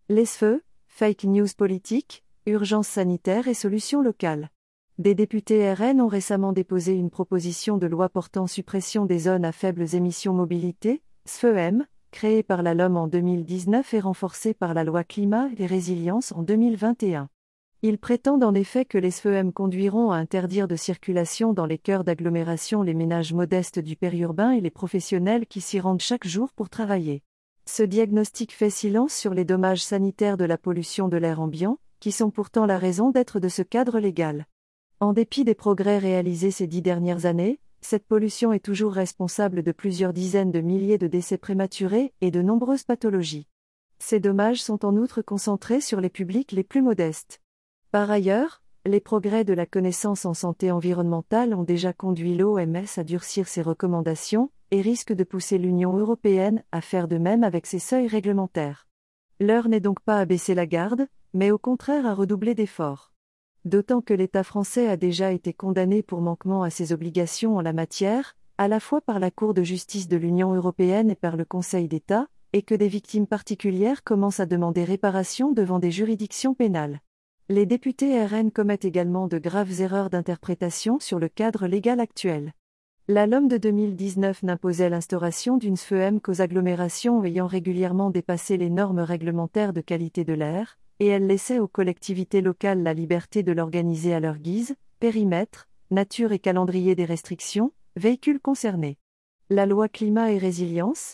Les feux, fake news politique, urgence sanitaire et solutions locales. Des députés RN ont récemment déposé une proposition de loi portant suppression des zones à faibles émissions mobilité, SFEM, créée par la LOM en 2019 et renforcée par la loi Climat et Résilience en 2021. Ils prétendent en effet que les SFEM conduiront à interdire de circulation dans les cœurs d'agglomération les ménages modestes du périurbain et les professionnels qui s'y rendent chaque jour pour travailler. Ce diagnostic fait silence sur les dommages sanitaires de la pollution de l'air ambiant, qui sont pourtant la raison d'être de ce cadre légal. En dépit des progrès réalisés ces 10 dernières années, cette pollution est toujours responsable de plusieurs dizaines de milliers de décès prématurés et de nombreuses pathologies. Ces dommages sont en outre concentrés sur les publics les plus modestes. Par ailleurs, les progrès de la connaissance en santé environnementale ont déjà conduit l'OMS à durcir ses recommandations et risquent de pousser l'Union européenne à faire de même avec ses seuils réglementaires. L'heure n'est donc pas à baisser la garde, mais au contraire à redoubler d'efforts. D'autant que l'État français a déjà été condamné pour manquement à ses obligations en la matière, à la fois par la Cour de justice de l'Union européenne et par le Conseil d'État, et que des victimes particulières commencent à demander réparation devant des juridictions pénales. Les députés RN commettent également de graves erreurs d'interprétation sur le cadre légal actuel. La LOM de 2019 n'imposait l'instauration d'une SFEM qu'aux agglomérations ayant régulièrement dépassé les normes réglementaires de qualité de l'air, et elle laissait aux collectivités locales la liberté de l'organiser à leur guise, périmètre, nature et calendrier des restrictions, véhicules concernés. La loi Climat et Résilience,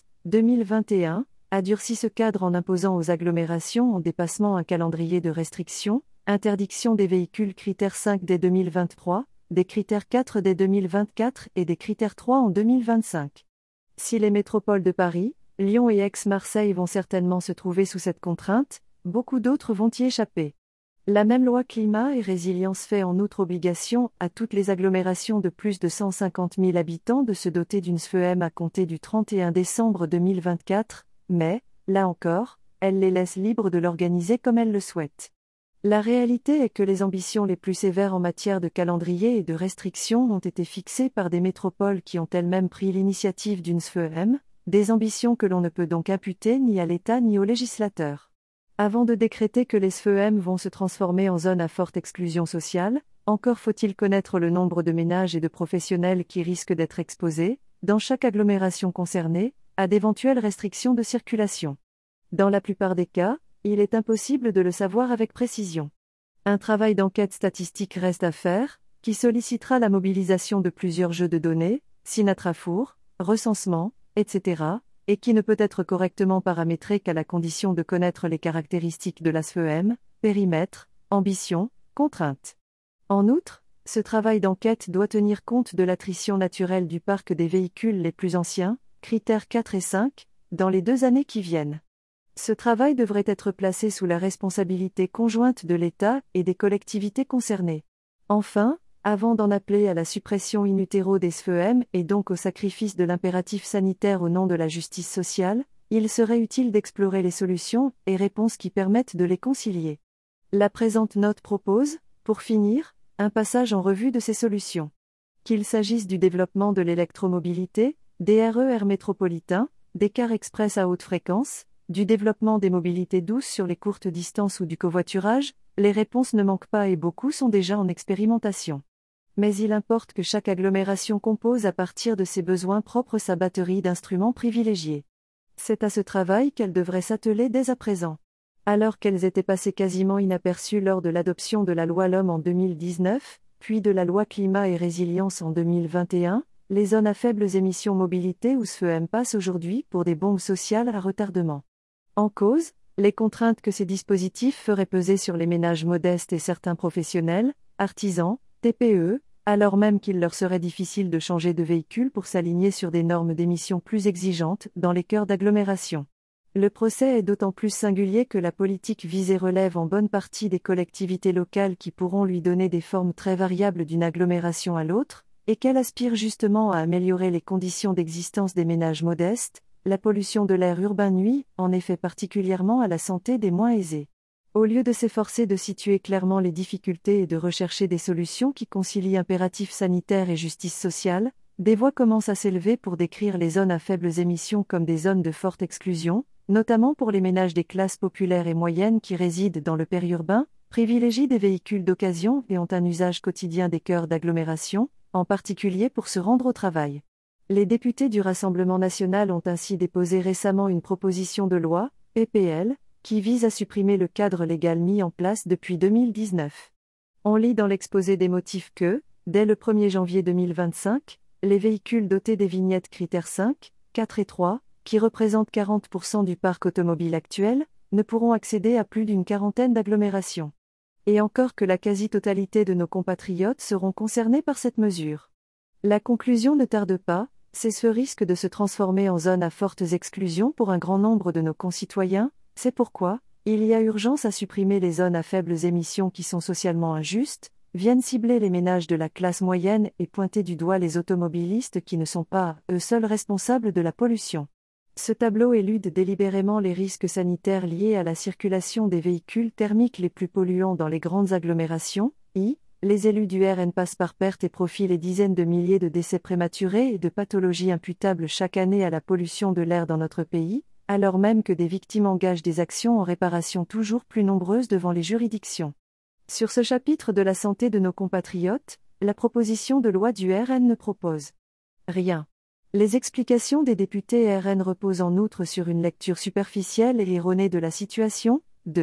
2021, a durci ce cadre en imposant aux agglomérations en dépassement un calendrier de restrictions, interdiction des véhicules critères 5 dès 2023, des critères 4 dès 2024 et des critères 3 en 2025. Si les métropoles de Paris, Lyon et Aix-Marseille vont certainement se trouver sous cette contrainte, beaucoup d'autres vont y échapper. La même loi Climat et Résilience fait en outre obligation à toutes les agglomérations de plus de 150 000 habitants de se doter d'une SFEM à compter du 31 décembre 2024, mais, là encore, elle les laisse libres de l'organiser comme elles le souhaitent. La réalité est que les ambitions les plus sévères en matière de calendrier et de restrictions ont été fixées par des métropoles qui ont elles-mêmes pris l'initiative d'une SFEM, des ambitions que l'on ne peut donc imputer ni à l'État ni aux législateurs. Avant de décréter que les SFEM vont se transformer en zones à forte exclusion sociale, encore faut-il connaître le nombre de ménages et de professionnels qui risquent d'être exposés, dans chaque agglomération concernée, à d'éventuelles restrictions de circulation. Dans la plupart des cas, il est impossible de le savoir avec précision. Un travail d'enquête statistique reste à faire, qui sollicitera la mobilisation de plusieurs jeux de données, Sinatrafour, recensement, etc., et qui ne peut être correctement paramétré qu'à la condition de connaître les caractéristiques de la SFEM, périmètre, ambition, contrainte. En outre, ce travail d'enquête doit tenir compte de l'attrition naturelle du parc des véhicules les plus anciens, critères 4 et 5, dans les 2 années qui viennent. Ce travail devrait être placé sous la responsabilité conjointe de l'État et des collectivités concernées. Enfin, avant d'en appeler à la suppression in utero des SFEM et donc au sacrifice de l'impératif sanitaire au nom de la justice sociale, il serait utile d'explorer les solutions et réponses qui permettent de les concilier. La présente note propose, pour finir, un passage en revue de ces solutions. Qu'il s'agisse du développement de l'électromobilité, des RER métropolitains, des cars express à haute fréquence, du développement des mobilités douces sur les courtes distances ou du covoiturage, les réponses ne manquent pas et beaucoup sont déjà en expérimentation. Mais il importe que chaque agglomération compose à partir de ses besoins propres sa batterie d'instruments privilégiés. C'est à ce travail qu'elle devrait s'atteler dès à présent. Alors qu'elles étaient passées quasiment inaperçues lors de l'adoption de la loi LOM en 2019, puis de la loi Climat et Résilience en 2021, les zones à faibles émissions mobilité ou SFEM passent aujourd'hui pour des bombes sociales à retardement. En cause, les contraintes que ces dispositifs feraient peser sur les ménages modestes et certains professionnels, artisans, TPE, alors même qu'il leur serait difficile de changer de véhicule pour s'aligner sur des normes d'émissions plus exigeantes dans les cœurs d'agglomération. Le procès est d'autant plus singulier que la politique visée relève en bonne partie des collectivités locales qui pourront lui donner des formes très variables d'une agglomération à l'autre, et qu'elle aspire justement à améliorer les conditions d'existence des ménages modestes. La pollution de l'air urbain nuit, en effet particulièrement à la santé des moins aisés. Au lieu de s'efforcer de situer clairement les difficultés et de rechercher des solutions qui concilient impératifs sanitaires et justice sociale, des voix commencent à s'élever pour décrire les zones à faibles émissions comme des zones de forte exclusion, notamment pour les ménages des classes populaires et moyennes qui résident dans le périurbain, privilégient des véhicules d'occasion et ont un usage quotidien des cœurs d'agglomération, en particulier pour se rendre au travail. Les députés du Rassemblement national ont ainsi déposé récemment une proposition de loi, PPL, qui vise à supprimer le cadre légal mis en place depuis 2019. On lit dans l'exposé des motifs que, dès le 1er janvier 2025, les véhicules dotés des vignettes critères 5, 4 et 3, qui représentent 40% du parc automobile actuel, ne pourront accéder à plus d'une quarantaine d'agglomérations. Et encore que la quasi-totalité de nos compatriotes seront concernés par cette mesure. La conclusion ne tarde pas, c'est ce risque de se transformer en zone à fortes exclusions pour un grand nombre de nos concitoyens, c'est pourquoi, il y a urgence à supprimer les zones à faibles émissions qui sont socialement injustes, viennent cibler les ménages de la classe moyenne et pointer du doigt les automobilistes qui ne sont pas, eux seuls responsables de la pollution. Ce tableau élude délibérément les risques sanitaires liés à la circulation des véhicules thermiques les plus polluants dans les grandes agglomérations. Les élus du RN passent par perte et profit les dizaines de milliers de décès prématurés et de pathologies imputables chaque année à la pollution de l'air dans notre pays, alors même que des victimes engagent des actions en réparation toujours plus nombreuses devant les juridictions. Sur ce chapitre de la santé de nos compatriotes, la proposition de loi du RN ne propose rien. Les explications des députés RN reposent en outre sur une lecture superficielle et erronée de la situation.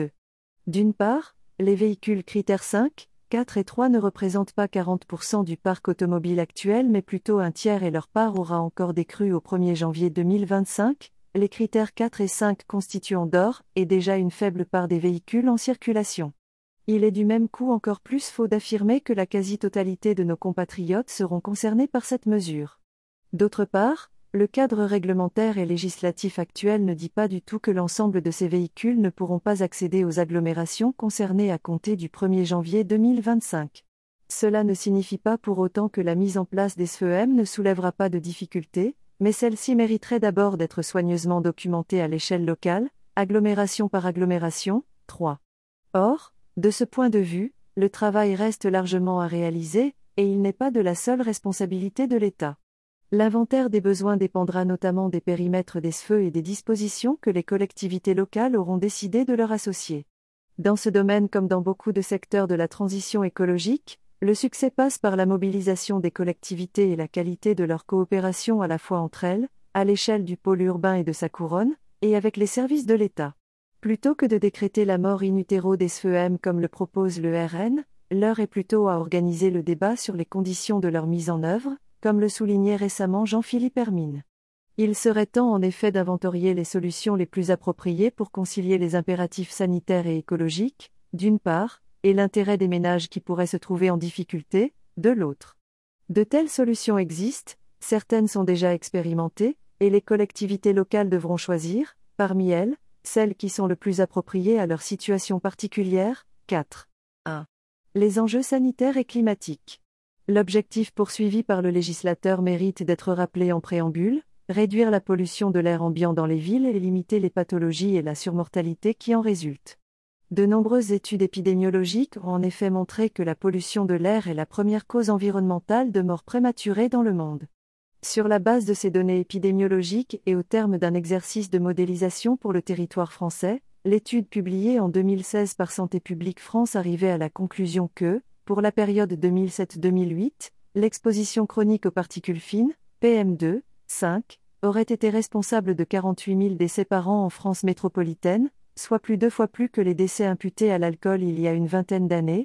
D'une part, les véhicules critères 5, 4 et 3 ne représentent pas 40% du parc automobile actuel mais plutôt un tiers et leur part aura encore décru au 1er janvier 2025, les critères 4 et 5 constituant d'ores et déjà une faible part des véhicules en circulation. Il est du même coup encore plus faux d'affirmer que la quasi-totalité de nos compatriotes seront concernés par cette mesure. D'autre part, le cadre réglementaire et législatif actuel ne dit pas du tout que l'ensemble de ces véhicules ne pourront pas accéder aux agglomérations concernées à compter du 1er janvier 2025. Cela ne signifie pas pour autant que la mise en place des SFEM ne soulèvera pas de difficultés, mais celle-ci mériterait d'abord d'être soigneusement documentée à l'échelle locale, agglomération par agglomération. 3. Or, de ce point de vue, le travail reste largement à réaliser, et il n'est pas de la seule responsabilité de l'État. L'inventaire des besoins dépendra notamment des périmètres des SFE et des dispositions que les collectivités locales auront décidé de leur associer. Dans ce domaine comme dans beaucoup de secteurs de la transition écologique, le succès passe par la mobilisation des collectivités et la qualité de leur coopération à la fois entre elles, à l'échelle du pôle urbain et de sa couronne, et avec les services de l'État. Plutôt que de décréter la mort in utero des SFEM comme le propose le RN, l'heure est plutôt à organiser le débat sur les conditions de leur mise en œuvre, comme le soulignait récemment Jean-Philippe Hermine. Il serait temps en effet d'inventorier les solutions les plus appropriées pour concilier les impératifs sanitaires et écologiques, d'une part, et l'intérêt des ménages qui pourraient se trouver en difficulté, de l'autre. De telles solutions existent, certaines sont déjà expérimentées, et les collectivités locales devront choisir, parmi elles, celles qui sont le plus appropriées à leur situation particulière. 4. 1. Les enjeux sanitaires et climatiques. L'objectif poursuivi par le législateur mérite d'être rappelé en préambule, réduire la pollution de l'air ambiant dans les villes et limiter les pathologies et la surmortalité qui en résultent. De nombreuses études épidémiologiques ont en effet montré que la pollution de l'air est la première cause environnementale de mort prématurée dans le monde. Sur la base de ces données épidémiologiques et au terme d'un exercice de modélisation pour le territoire français, l'étude publiée en 2016 par Santé publique France arrivait à la conclusion que, pour la période 2007-2008, l'exposition chronique aux particules fines, PM2, 5, aurait été responsable de 48 000 décès par an en France métropolitaine, soit plus de 2 fois plus que les décès imputés à l'alcool il y a une vingtaine d'années,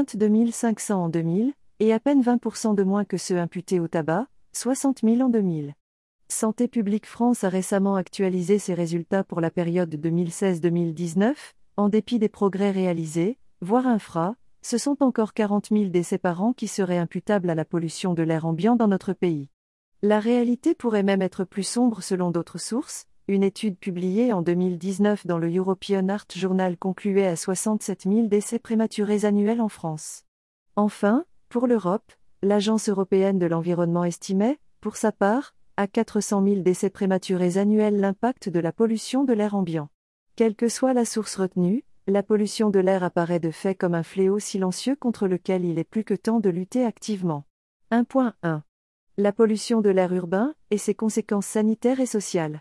22 500 en 2000, et à peine 20% de moins que ceux imputés au tabac, 60 000 en 2000. Santé publique France a récemment actualisé ses résultats pour la période 2016-2019, en dépit des progrès réalisés, voire infra, ce sont encore 40 000 décès par an qui seraient imputables à la pollution de l'air ambiant dans notre pays. La réalité pourrait même être plus sombre selon d'autres sources. Une étude publiée en 2019 dans le European Heart Journal concluait à 67 000 décès prématurés annuels en France. Enfin, pour l'Europe, l'Agence européenne de l'environnement estimait, pour sa part, à 400 000 décès prématurés annuels l'impact de la pollution de l'air ambiant. Quelle que soit la source retenue, la pollution de l'air apparaît de fait comme un fléau silencieux contre lequel il est plus que temps de lutter activement. 1.1. La pollution de l'air urbain et ses conséquences sanitaires et sociales.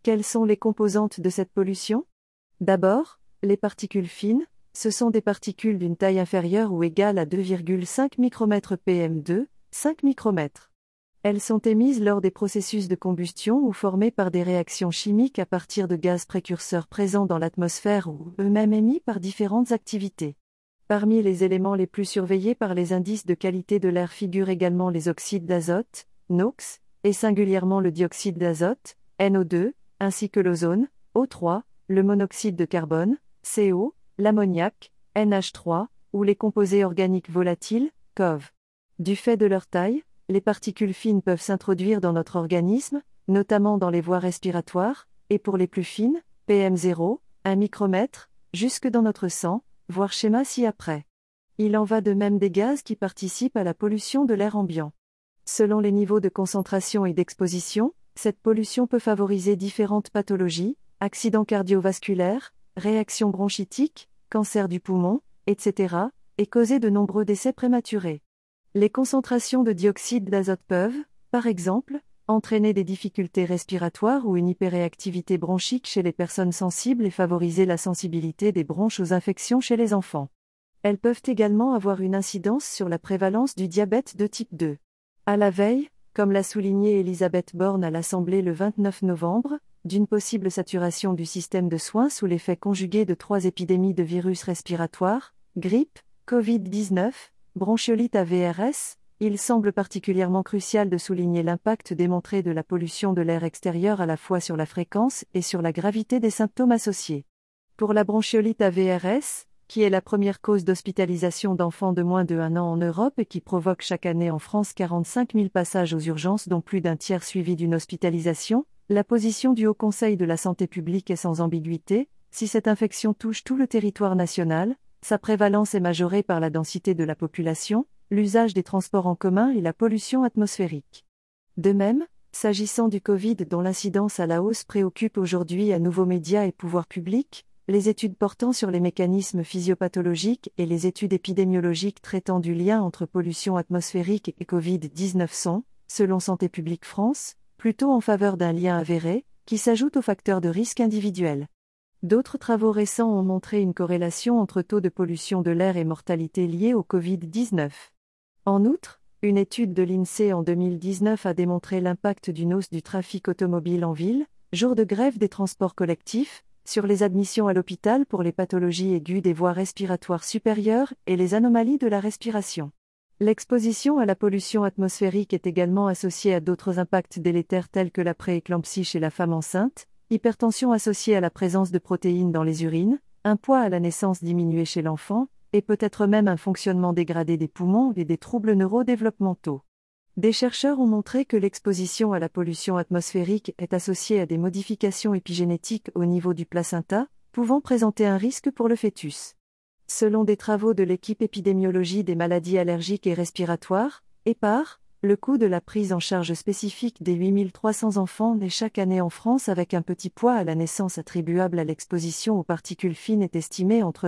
Quelles sont les composantes de cette pollution? D'abord, les particules fines, ce sont des particules d'une taille inférieure ou égale à 2,5 micromètres PM2, 5 micromètres. Elles sont émises lors des processus de combustion ou formées par des réactions chimiques à partir de gaz précurseurs présents dans l'atmosphère ou eux-mêmes émis par différentes activités. Parmi les éléments les plus surveillés par les indices de qualité de l'air figurent également les oxydes d'azote, NOx, et singulièrement le dioxyde d'azote, NO2, ainsi que l'ozone, O3, le monoxyde de carbone, CO, l'ammoniac, NH3, ou les composés organiques volatiles, COV. Du fait de leur taille, les particules fines peuvent s'introduire dans notre organisme, notamment dans les voies respiratoires, et pour les plus fines, PM0, 1 micromètre, jusque dans notre sang, voir schéma ci-après. Il en va de même des gaz qui participent à la pollution de l'air ambiant. Selon les niveaux de concentration et d'exposition, cette pollution peut favoriser différentes pathologies, accidents cardiovasculaires, réactions bronchitiques, cancer du poumon, etc., et causer de nombreux décès prématurés. Les concentrations de dioxyde d'azote peuvent, par exemple, entraîner des difficultés respiratoires ou une hyperréactivité bronchique chez les personnes sensibles et favoriser la sensibilité des bronches aux infections chez les enfants. Elles peuvent également avoir une incidence sur la prévalence du diabète de type 2. À la veille, comme l'a souligné Elisabeth Borne à l'Assemblée le 29 novembre, d'une possible saturation du système de soins sous l'effet conjugué de 3 épidémies de virus respiratoires, grippe, Covid-19, bronchiolite AVRS, il semble particulièrement crucial de souligner l'impact démontré de la pollution de l'air extérieur à la fois sur la fréquence et sur la gravité des symptômes associés. Pour la bronchiolite AVRS, qui est la première cause d'hospitalisation d'enfants de moins de 1 an en Europe et qui provoque chaque année en France 45 000 passages aux urgences dont plus d'un tiers suivi d'une hospitalisation, la position du Haut Conseil de la santé publique est sans ambiguïté: si cette infection touche tout le territoire national, sa prévalence est majorée par la densité de la population, l'usage des transports en commun et la pollution atmosphérique. De même, s'agissant du Covid dont l'incidence à la hausse préoccupe aujourd'hui à nouveau médias et pouvoirs publics, les études portant sur les mécanismes physiopathologiques et les études épidémiologiques traitant du lien entre pollution atmosphérique et Covid-19 sont, selon Santé publique France, plutôt en faveur d'un lien avéré, qui s'ajoute aux facteurs de risque individuels. D'autres travaux récents ont montré une corrélation entre taux de pollution de l'air et mortalité liée au Covid-19. En outre, une étude de l'INSEE en 2019 a démontré l'impact d'une hausse du trafic automobile en ville, jour de grève des transports collectifs, sur les admissions à l'hôpital pour les pathologies aiguës des voies respiratoires supérieures et les anomalies de la respiration. L'exposition à la pollution atmosphérique est également associée à d'autres impacts délétères tels que la prééclampsie chez la femme enceinte, hypertension associée à la présence de protéines dans les urines, un poids à la naissance diminué chez l'enfant, et peut-être même un fonctionnement dégradé des poumons et des troubles neurodéveloppementaux. Des chercheurs ont montré que l'exposition à la pollution atmosphérique est associée à des modifications épigénétiques au niveau du placenta, pouvant présenter un risque pour le fœtus. Selon des travaux de l'équipe épidémiologie des maladies allergiques et respiratoires, EPAR, le coût de la prise en charge spécifique des 8300 enfants nés chaque année en France avec un petit poids à la naissance attribuable à l'exposition aux particules fines est estimé entre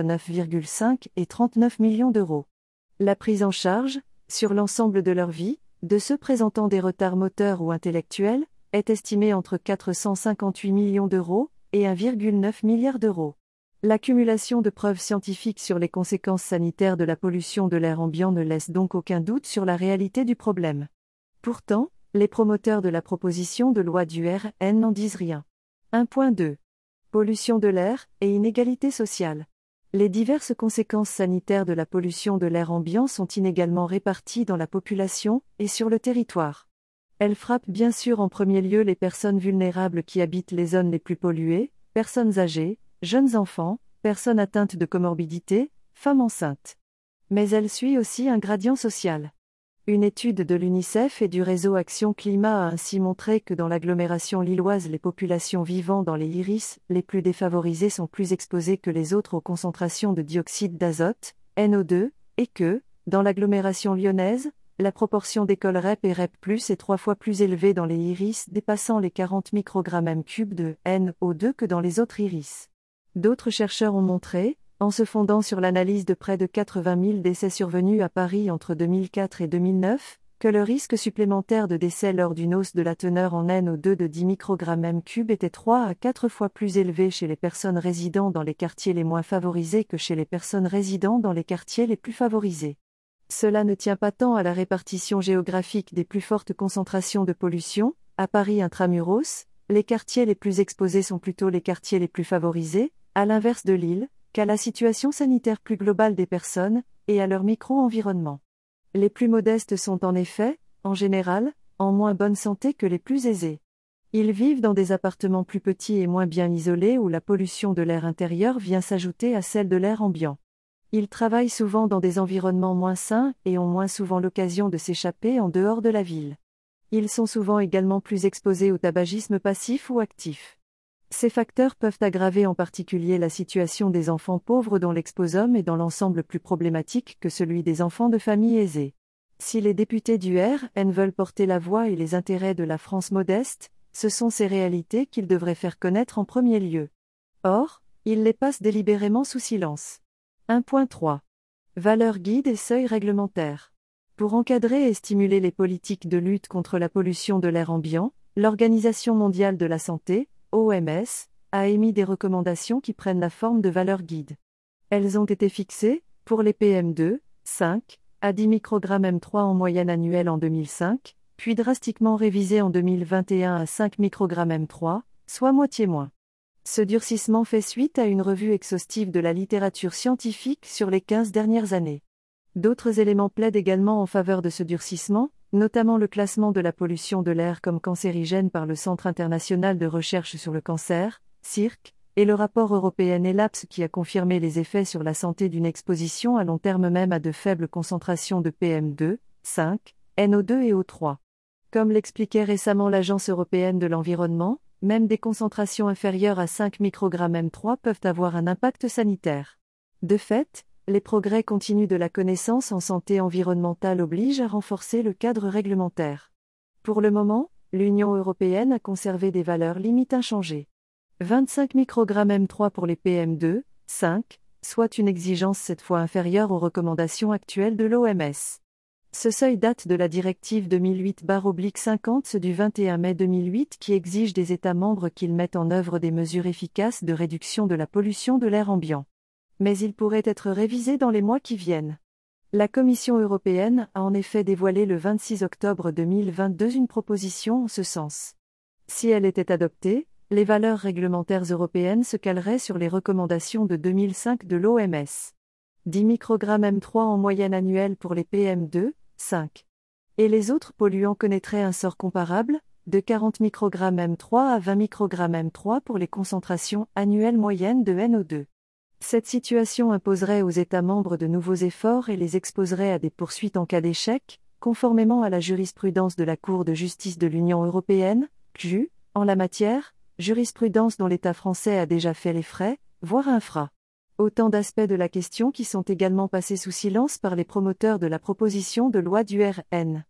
9,5 et 39 millions d'euros. La prise en charge, sur l'ensemble de leur vie, de ceux présentant des retards moteurs ou intellectuels, est estimée entre 458 millions d'euros et 1,9 milliard d'euros. L'accumulation de preuves scientifiques sur les conséquences sanitaires de la pollution de l'air ambiant ne laisse donc aucun doute sur la réalité du problème. Pourtant, les promoteurs de la proposition de loi du RN n'en disent rien. 1.2. Pollution de l'air et inégalité sociale. Les diverses conséquences sanitaires de la pollution de l'air ambiant sont inégalement réparties dans la population et sur le territoire. Elles frappent bien sûr en premier lieu les personnes vulnérables qui habitent les zones les plus polluées, personnes âgées, jeunes enfants, personnes atteintes de comorbidité, femmes enceintes. Mais elle suit aussi un gradient social. Une étude de l'UNICEF et du réseau Action Climat a ainsi montré que dans l'agglomération lilloise les populations vivant dans les IRIS les plus défavorisées sont plus exposées que les autres aux concentrations de dioxyde d'azote, NO2, et que, dans l'agglomération lyonnaise, la proportion d'écoles REP et REP+, est 3 fois plus élevée dans les IRIS dépassant les 40 microgrammes m3 de NO2 que dans les autres IRIS. D'autres chercheurs ont montré, en se fondant sur l'analyse de près de 80 000 décès survenus à Paris entre 2004 et 2009, que le risque supplémentaire de décès lors d'une hausse de la teneur en NO2 de 10 microgrammes m3 était 3 à 4 fois plus élevé chez les personnes résidant dans les quartiers les moins favorisés que chez les personnes résidant dans les quartiers les plus favorisés. Cela ne tient pas tant à la répartition géographique des plus fortes concentrations de pollution. À Paris intramuros, les quartiers les plus exposés sont plutôt les quartiers les plus favorisés, à l'inverse de Lille, qu'à la situation sanitaire plus globale des personnes, et à leur micro-environnement. Les plus modestes sont en effet, en général, en moins bonne santé que les plus aisés. Ils vivent dans des appartements plus petits et moins bien isolés où la pollution de l'air intérieur vient s'ajouter à celle de l'air ambiant. Ils travaillent souvent dans des environnements moins sains et ont moins souvent l'occasion de s'échapper en dehors de la ville. Ils sont souvent également plus exposés au tabagisme passif ou actif. Ces facteurs peuvent aggraver en particulier la situation des enfants pauvres dont l'exposome est dans l'ensemble plus problématique que celui des enfants de familles aisées. Si les députés du RN veulent porter la voix et les intérêts de la France modeste, ce sont ces réalités qu'ils devraient faire connaître en premier lieu. Or, ils les passent délibérément sous silence. 1.3. Valeurs guides et seuils réglementaires. Pour encadrer et stimuler les politiques de lutte contre la pollution de l'air ambiant, l'Organisation mondiale de la santé, OMS, a émis des recommandations qui prennent la forme de valeurs guides. Elles ont été fixées, pour les PM2, 5, à 10 microgrammes M3 en moyenne annuelle en 2005, puis drastiquement révisées en 2021 à 5 microgrammes M3, soit moitié moins. Ce durcissement fait suite à une revue exhaustive de la littérature scientifique sur les 15 dernières années. D'autres éléments plaident également en faveur de ce durcissement, notamment le classement de la pollution de l'air comme cancérigène par le Centre international de recherche sur le cancer, CIRC, et le rapport européen ELAPS qui a confirmé les effets sur la santé d'une exposition à long terme même à de faibles concentrations de PM2, 5, NO2 et O3. Comme l'expliquait récemment l'Agence européenne de l'environnement, même des concentrations inférieures à 5 microgrammes M3 peuvent avoir un impact sanitaire. De fait, les progrès continus de la connaissance en santé environnementale obligent à renforcer le cadre réglementaire. Pour le moment, l'Union européenne a conservé des valeurs limites inchangées. 25 microgrammes M3 pour les PM2, 5, soit une exigence cette fois inférieure aux recommandations actuelles de l'OMS. Ce seuil date de la directive 2008/50 du 21 mai 2008 qui exige des États membres qu'ils mettent en œuvre des mesures efficaces de réduction de la pollution de l'air ambiant. Mais il pourrait être révisé dans les mois qui viennent. La Commission européenne a en effet dévoilé le 26 octobre 2022 une proposition en ce sens. Si elle était adoptée, les valeurs réglementaires européennes se caleraient sur les recommandations de 2005 de l'OMS. 10 microgrammes M3 en moyenne annuelle pour les PM2, 5. Et les autres polluants connaîtraient un sort comparable, de 40 microgrammes M3 à 20 microgrammes M3 pour les concentrations annuelles moyennes de NO2. Cette situation imposerait aux États membres de nouveaux efforts et les exposerait à des poursuites en cas d'échec, conformément à la jurisprudence de la Cour de justice de l'Union européenne, CJU, en la matière, jurisprudence dont l'État français a déjà fait les frais, voire infra. Autant d'aspects de la question qui sont également passés sous silence par les promoteurs de la proposition de loi du RN.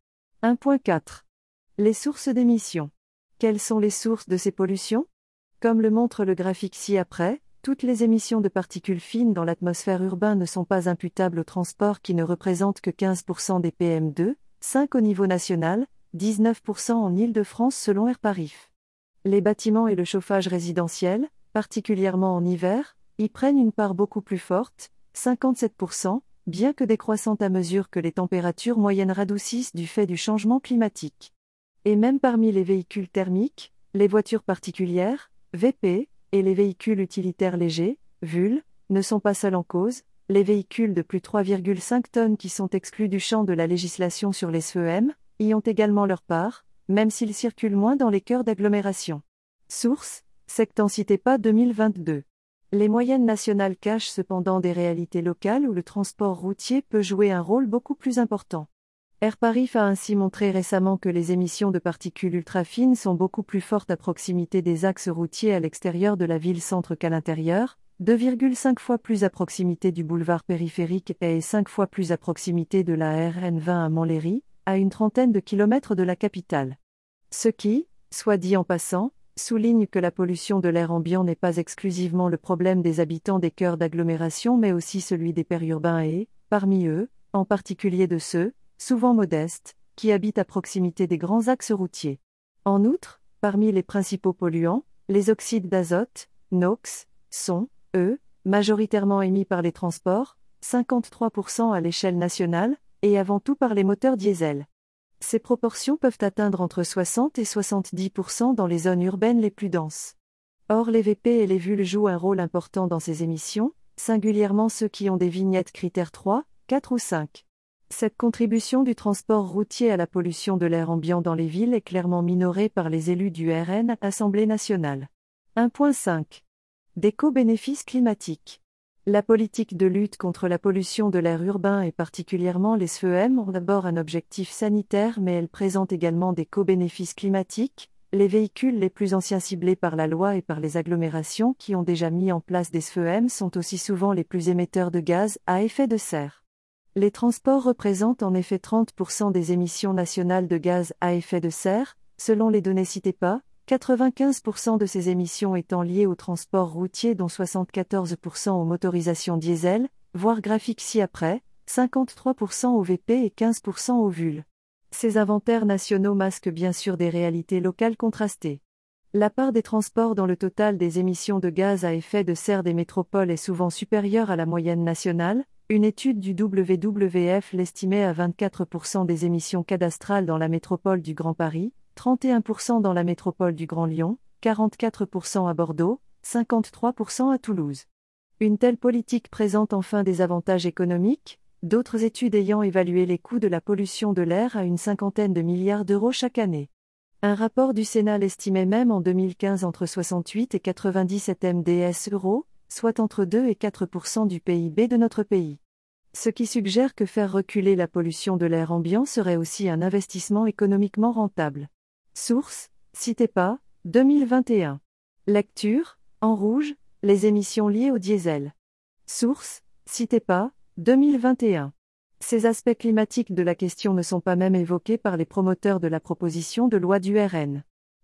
1.4. Les sources d'émissions. Quelles sont les sources de ces pollutions ? Comme le montre le graphique ci-après, toutes les émissions de particules fines dans l'atmosphère urbaine ne sont pas imputables au transport qui ne représente que 15% des PM2, 5 au niveau national, 19% en Île-de-France selon Airparif. Les bâtiments et le chauffage résidentiel, particulièrement en hiver, y prennent une part beaucoup plus forte, 57%, bien que décroissante à mesure que les températures moyennes radoucissent du fait du changement climatique. Et même parmi les véhicules thermiques, les voitures particulières, VP, et les véhicules utilitaires légers, VUL, ne sont pas seuls en cause, les véhicules de plus 3,5 tonnes qui sont exclus du champ de la législation sur les SEM, y ont également leur part, même s'ils circulent moins dans les cœurs d'agglomération. Source, Sectensité-PA 2022. Les moyennes nationales cachent cependant des réalités locales où le transport routier peut jouer un rôle beaucoup plus important. Airparif a ainsi montré récemment que les émissions de particules ultrafines sont beaucoup plus fortes à proximité des axes routiers à l'extérieur de la ville-centre qu'à l'intérieur, 2,5 fois plus à proximité du boulevard périphérique et 5 fois plus à proximité de la RN20 à Montlhéry, à une trentaine de kilomètres de la capitale. Ce qui, soit dit en passant, souligne que la pollution de l'air ambiant n'est pas exclusivement le problème des habitants des cœurs d'agglomération mais aussi celui des périurbains et, parmi eux, en particulier de ceux, souvent modestes, qui habitent à proximité des grands axes routiers. En outre, parmi les principaux polluants, les oxydes d'azote, NOx, sont, eux, majoritairement émis par les transports, 53% à l'échelle nationale, et avant tout par les moteurs diesel. Ces proportions peuvent atteindre entre 60 et 70% dans les zones urbaines les plus denses. Or les VP et les VUL jouent un rôle important dans ces émissions, singulièrement ceux qui ont des vignettes critères 3, 4 ou 5. Cette contribution du transport routier à la pollution de l'air ambiant dans les villes est clairement minorée par les élus du RN à l'Assemblée nationale. 1.5. D'éco-bénéfices climatiques. La politique de lutte contre la pollution de l'air urbain et particulièrement les SFEM ont d'abord un objectif sanitaire mais elle présente également des co-bénéfices climatiques, les véhicules les plus anciens ciblés par la loi et par les agglomérations qui ont déjà mis en place des SFEM sont aussi souvent les plus émetteurs de gaz à effet de serre. Les transports représentent en effet 30% des émissions nationales de gaz à effet de serre, selon les données CITEPA, 95% de ces émissions étant liées au transport routier dont 74% aux motorisations diesel, voire graphique ci-après, 53% au VP et 15% au VUL. Ces inventaires nationaux masquent bien sûr des réalités locales contrastées. La part des transports dans le total des émissions de gaz à effet de serre des métropoles est souvent supérieure à la moyenne nationale. Une étude du WWF l'estimait à 24% des émissions cadastrales dans la métropole du Grand Paris, 31% dans la métropole du Grand Lyon, 44% à Bordeaux, 53% à Toulouse. Une telle politique présente enfin des avantages économiques, d'autres études ayant évalué les coûts de la pollution de l'air à une cinquantaine de milliards d'euros chaque année. Un rapport du Sénat l'estimait même en 2015 entre 68 et 97 MDS euros, soit entre 2 et 4% du PIB de notre pays. Ce qui suggère que faire reculer la pollution de l'air ambiant serait aussi un investissement économiquement rentable. Source, CITEPA, 2021. Lecture, en rouge, les émissions liées au diesel. Source, CITEPA, 2021. Ces aspects climatiques de la question ne sont pas même évoqués par les promoteurs de la proposition de loi du RN.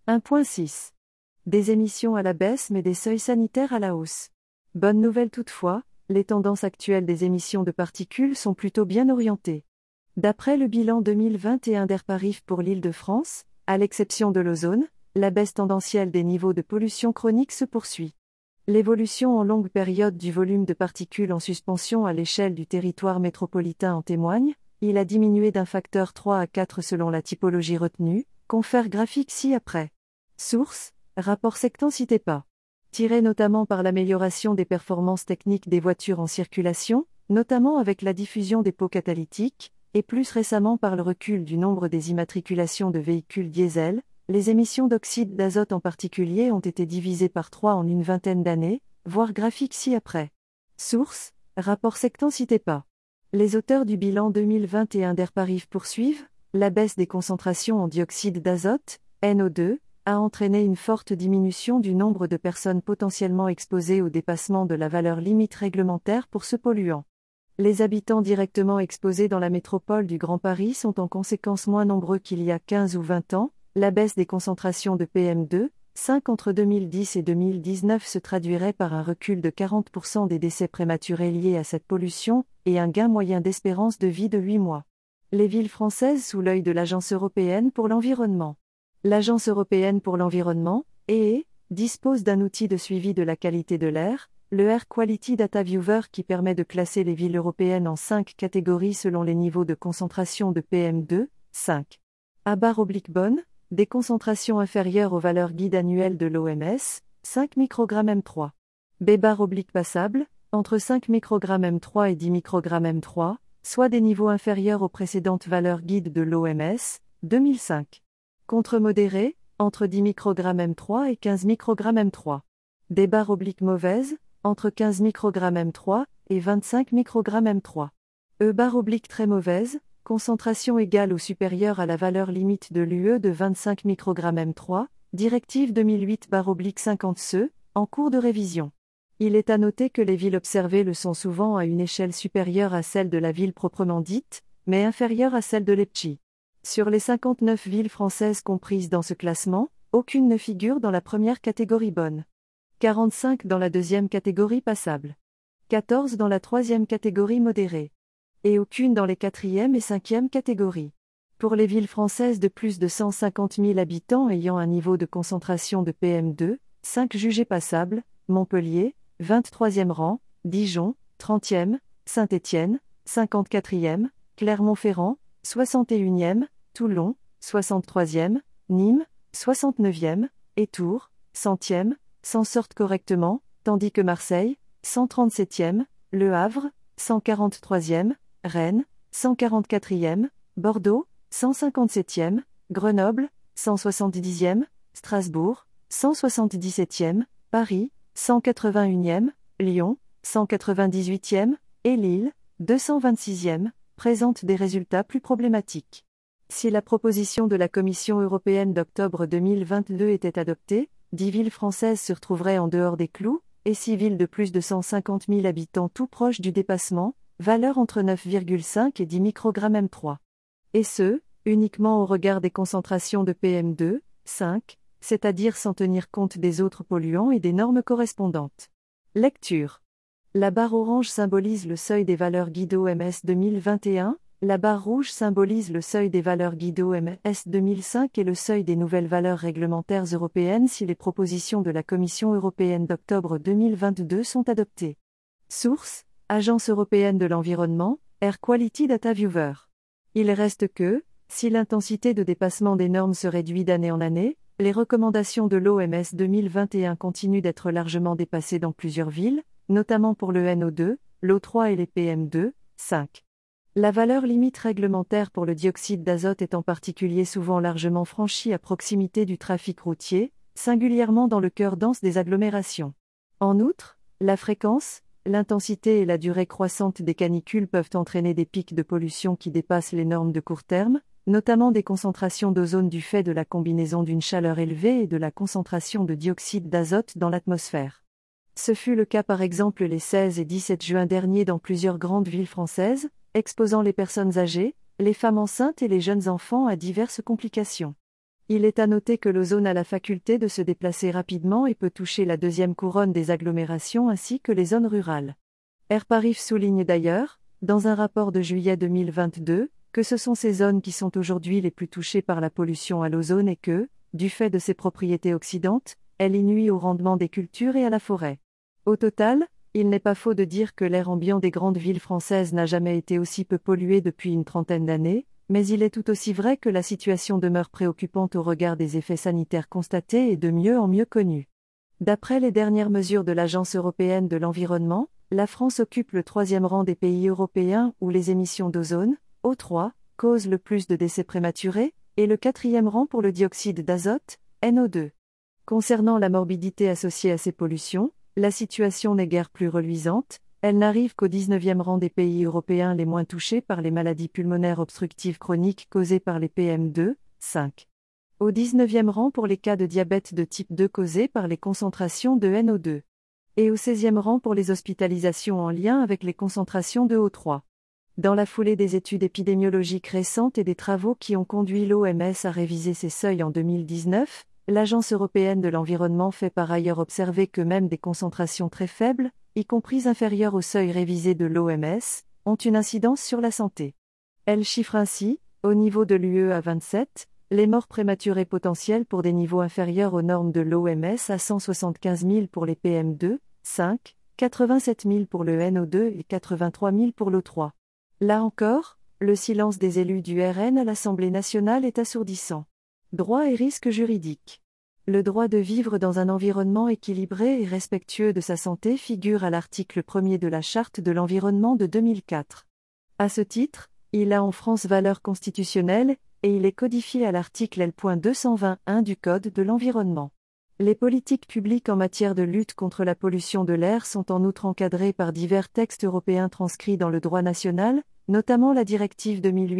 1.6. Des émissions à la baisse mais des seuils sanitaires à la hausse. Bonne nouvelle toutefois, les tendances actuelles des émissions de particules sont plutôt bien orientées. D'après le bilan 2021 d'Airparif pour l'Île-de-France, à l'exception de l'ozone, la baisse tendancielle des niveaux de pollution chronique se poursuit. L'évolution en longue période du volume de particules en suspension à l'échelle du territoire métropolitain en témoigne, il a diminué d'un facteur 3 à 4 selon la typologie retenue, confère graphique ci-après. Source, rapport sectant CITEPA. Tiré notamment par l'amélioration des performances techniques des voitures en circulation, notamment avec la diffusion des pots catalytiques, et plus récemment par le recul du nombre des immatriculations de véhicules diesel, les émissions d'oxyde d'azote en particulier ont été divisées par 3 en une vingtaine d'années, voire graphique ci-après. Source, rapport sectant CITEPA. Les auteurs du bilan 2021 d'Airparif poursuivent, la baisse des concentrations en dioxyde d'azote, NO2, a entraîné une forte diminution du nombre de personnes potentiellement exposées au dépassement de la valeur limite réglementaire pour ce polluant. Les habitants directement exposés dans la métropole du Grand Paris sont en conséquence moins nombreux qu'il y a 15 ou 20 ans. La baisse des concentrations de PM2, 5 entre 2010 et 2019 se traduirait par un recul de 40% des décès prématurés liés à cette pollution, et un gain moyen d'espérance de vie de 8 mois. Les villes françaises sous l'œil de l'Agence européenne pour l'environnement. L'Agence européenne pour l'environnement, EE, dispose d'un outil de suivi de la qualité de l'air, le Air Quality Data Viewer qui permet de classer les villes européennes en 5 catégories selon les niveaux de concentration de PM2, 5. A/bonne, des concentrations inférieures aux valeurs guides annuelles de l'OMS, 5 microgrammes M3. B/passable, entre 5 microgrammes M3 et 10 microgrammes M3, soit des niveaux inférieurs aux précédentes valeurs guides de l'OMS, 2005. Contre-modéré, entre 10 microgrammes M3 et 15 microgrammes M3. D/mauvaise, entre 15 microgrammes M3 et 25 microgrammes M3. E/très mauvaise, concentration égale ou supérieure à la valeur limite de l'UE de 25 microgrammes M3, directive 2008/50/CE, en cours de révision. Il est à noter que les villes observées le sont souvent à une échelle supérieure à celle de la ville proprement dite, mais inférieure à celle de Lepchi. Sur les 59 villes françaises comprises dans ce classement, aucune ne figure dans la première catégorie bonne. 45 dans la deuxième catégorie passable. 14 dans la troisième catégorie modérée. Et aucune dans les quatrième et cinquième catégories. Pour les villes françaises de plus de 150 000 habitants ayant un niveau de concentration de PM2, 5 jugés passables, Montpellier, 23e rang, Dijon, 30e, Saint-Étienne, 54e, Clermont-Ferrand, 61e, Toulon, 63e, Nîmes, 69e, et Tours, 100e, s'en sortent correctement, tandis que Marseille, 137e, Le Havre, 143e, Rennes, 144e, Bordeaux, 157e, Grenoble, 170e, Strasbourg, 177e, Paris, 181e, Lyon, 198e, et Lille, 226e, présentent des résultats plus problématiques. Si la proposition de la Commission européenne d'octobre 2022 était adoptée, 10 villes françaises se retrouveraient en dehors des clous, et 6 villes de plus de 150 000 habitants tout proches du dépassement, valeur entre 9,5 et 10 microgrammes M3. Et ce, uniquement au regard des concentrations de PM2, 5, c'est-à-dire sans tenir compte des autres polluants et des normes correspondantes. Lecture. La barre orange symbolise le seuil des valeurs guide OMS 2021, la barre rouge symbolise le seuil des valeurs guide OMS 2005 et le seuil des nouvelles valeurs réglementaires européennes si les propositions de la Commission européenne d'octobre 2022 sont adoptées. Source: Agence européenne de l'environnement, Air Quality Data Viewer. Il reste que, si l'intensité de dépassement des normes se réduit d'année en année, les recommandations de l'OMS 2021 continuent d'être largement dépassées dans plusieurs villes, notamment pour le NO2, l'O3 et les PM2, 5. La valeur limite réglementaire pour le dioxyde d'azote est en particulier souvent largement franchie à proximité du trafic routier, singulièrement dans le cœur dense des agglomérations. En outre, la fréquence, l'intensité et la durée croissante des canicules peuvent entraîner des pics de pollution qui dépassent les normes de court terme, notamment des concentrations d'ozone du fait de la combinaison d'une chaleur élevée et de la concentration de dioxyde d'azote dans l'atmosphère. Ce fut le cas par exemple les 16 et 17 juin dernier dans plusieurs grandes villes françaises, exposant les personnes âgées, les femmes enceintes et les jeunes enfants à diverses complications. Il est à noter que l'ozone a la faculté de se déplacer rapidement et peut toucher la deuxième couronne des agglomérations ainsi que les zones rurales. Air Paris souligne d'ailleurs, dans un rapport de juillet 2022, que ce sont ces zones qui sont aujourd'hui les plus touchées par la pollution à l'ozone et que, du fait de ses propriétés oxydantes, elle y nuit au rendement des cultures et à la forêt. Au total, il n'est pas faux de dire que l'air ambiant des grandes villes françaises n'a jamais été aussi peu pollué depuis une trentaine d'années, mais il est tout aussi vrai que la situation demeure préoccupante au regard des effets sanitaires constatés et de mieux en mieux connus. D'après les dernières mesures de l'Agence européenne de l'environnement, la France occupe le 3e rang des pays européens où les émissions d'ozone, O3, causent le plus de décès prématurés, et le 4e rang pour le dioxyde d'azote, NO2. Concernant la morbidité associée à ces pollutions, la situation n'est guère plus reluisante, elle n'arrive qu'au 19e rang des pays européens les moins touchés par les maladies pulmonaires obstructives chroniques causées par les PM2, 5. Au 19e rang pour les cas de diabète de type 2 causés par les concentrations de NO2. Et au 16e rang pour les hospitalisations en lien avec les concentrations de O3. Dans la foulée des études épidémiologiques récentes et des travaux qui ont conduit l'OMS à réviser ces seuils en 2019, l'Agence européenne de l'environnement fait par ailleurs observer que même des concentrations très faibles, y compris inférieures au seuil révisé de l'OMS, ont une incidence sur la santé. Elle chiffre ainsi, au niveau de l'UE à 27, les morts prématurées potentielles pour des niveaux inférieurs aux normes de l'OMS à 175 000 pour les PM2, 5, 87 000 pour le NO2 et 83 000 pour l'O3. Là encore, le silence des élus du RN à l'Assemblée nationale est assourdissant. Droit et risques juridiques. Le droit de vivre dans un environnement équilibré et respectueux de sa santé figure à l'article 1er de la Charte de l'environnement de 2004. À ce titre, il a en France valeur constitutionnelle, et il est codifié à l'article L.221 du Code de l'environnement. Les politiques publiques en matière de lutte contre la pollution de l'air sont en outre encadrées par divers textes européens transcrits dans le droit national, notamment la directive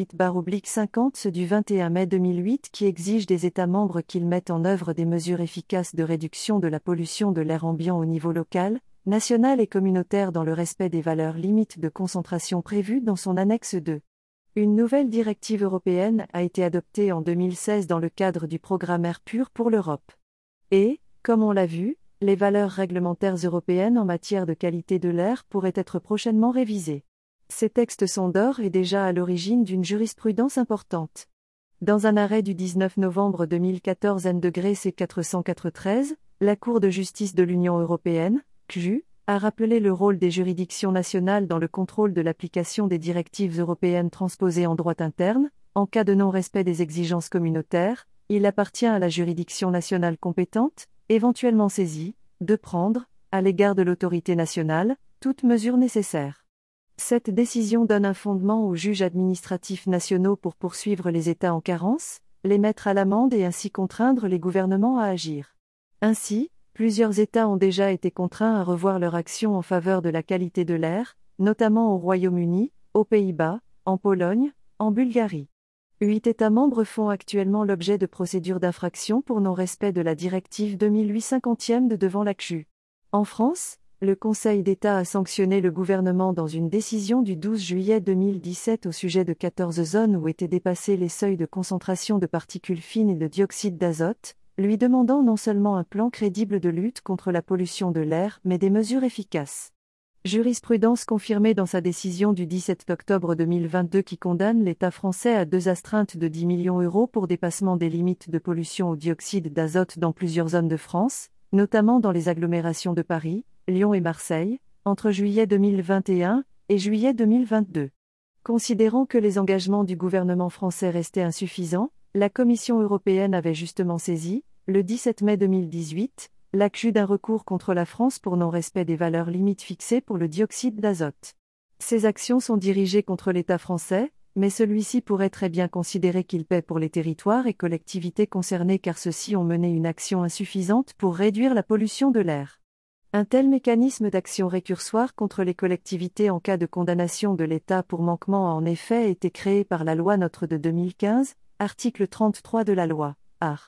2008/50 du 21 mai 2008 qui exige des États membres qu'ils mettent en œuvre des mesures efficaces de réduction de la pollution de l'air ambiant au niveau local, national et communautaire dans le respect des valeurs limites de concentration prévues dans son annexe 2. Une nouvelle directive européenne a été adoptée en 2016 dans le cadre du programme Air pur pour l'Europe. Et, comme on l'a vu, les valeurs réglementaires européennes en matière de qualité de l'air pourraient être prochainement révisées. Ces textes sont d'ores et déjà à l'origine d'une jurisprudence importante. Dans un arrêt du 19 novembre 2014 N°C493, la Cour de justice de l'Union européenne, CJU, a rappelé le rôle des juridictions nationales dans le contrôle de l'application des directives européennes transposées en droit interne. En cas de non-respect des exigences communautaires, il appartient à la juridiction nationale compétente, éventuellement saisie, de prendre, à l'égard de l'autorité nationale, toute mesure nécessaire. Cette décision donne un fondement aux juges administratifs nationaux pour poursuivre les États en carence, les mettre à l'amende et ainsi contraindre les gouvernements à agir. Ainsi, plusieurs États ont déjà été contraints à revoir leur action en faveur de la qualité de l'air, notamment au Royaume-Uni, aux Pays-Bas, en Pologne, en Bulgarie. 8 États membres font actuellement l'objet de procédures d'infraction pour non-respect de la directive 2008/50 devant la CJU. En France, le Conseil d'État a sanctionné le gouvernement dans une décision du 12 juillet 2017 au sujet de 14 zones où étaient dépassés les seuils de concentration de particules fines et de dioxyde d'azote, lui demandant non seulement un plan crédible de lutte contre la pollution de l'air mais des mesures efficaces. Jurisprudence confirmée dans sa décision du 17 octobre 2022 qui condamne l'État français à 2 astreintes de 10 millions € pour dépassement des limites de pollution au dioxyde d'azote dans plusieurs zones de France, notamment dans les agglomérations de Paris, Lyon et Marseille, entre juillet 2021 et juillet 2022. Considérant que les engagements du gouvernement français restaient insuffisants, la Commission européenne avait justement saisi, le 17 mai 2018, la CJU d'un recours contre la France pour non-respect des valeurs limites fixées pour le dioxyde d'azote. Ces actions sont dirigées contre l'État français, mais celui-ci pourrait très bien considérer qu'il paie pour les territoires et collectivités concernés car ceux-ci ont mené une action insuffisante pour réduire la pollution de l'air. Un tel mécanisme d'action récursoire contre les collectivités en cas de condamnation de l'État pour manquement a en effet été créé par la loi NOTRe de 2015, article 33 de la loi, art.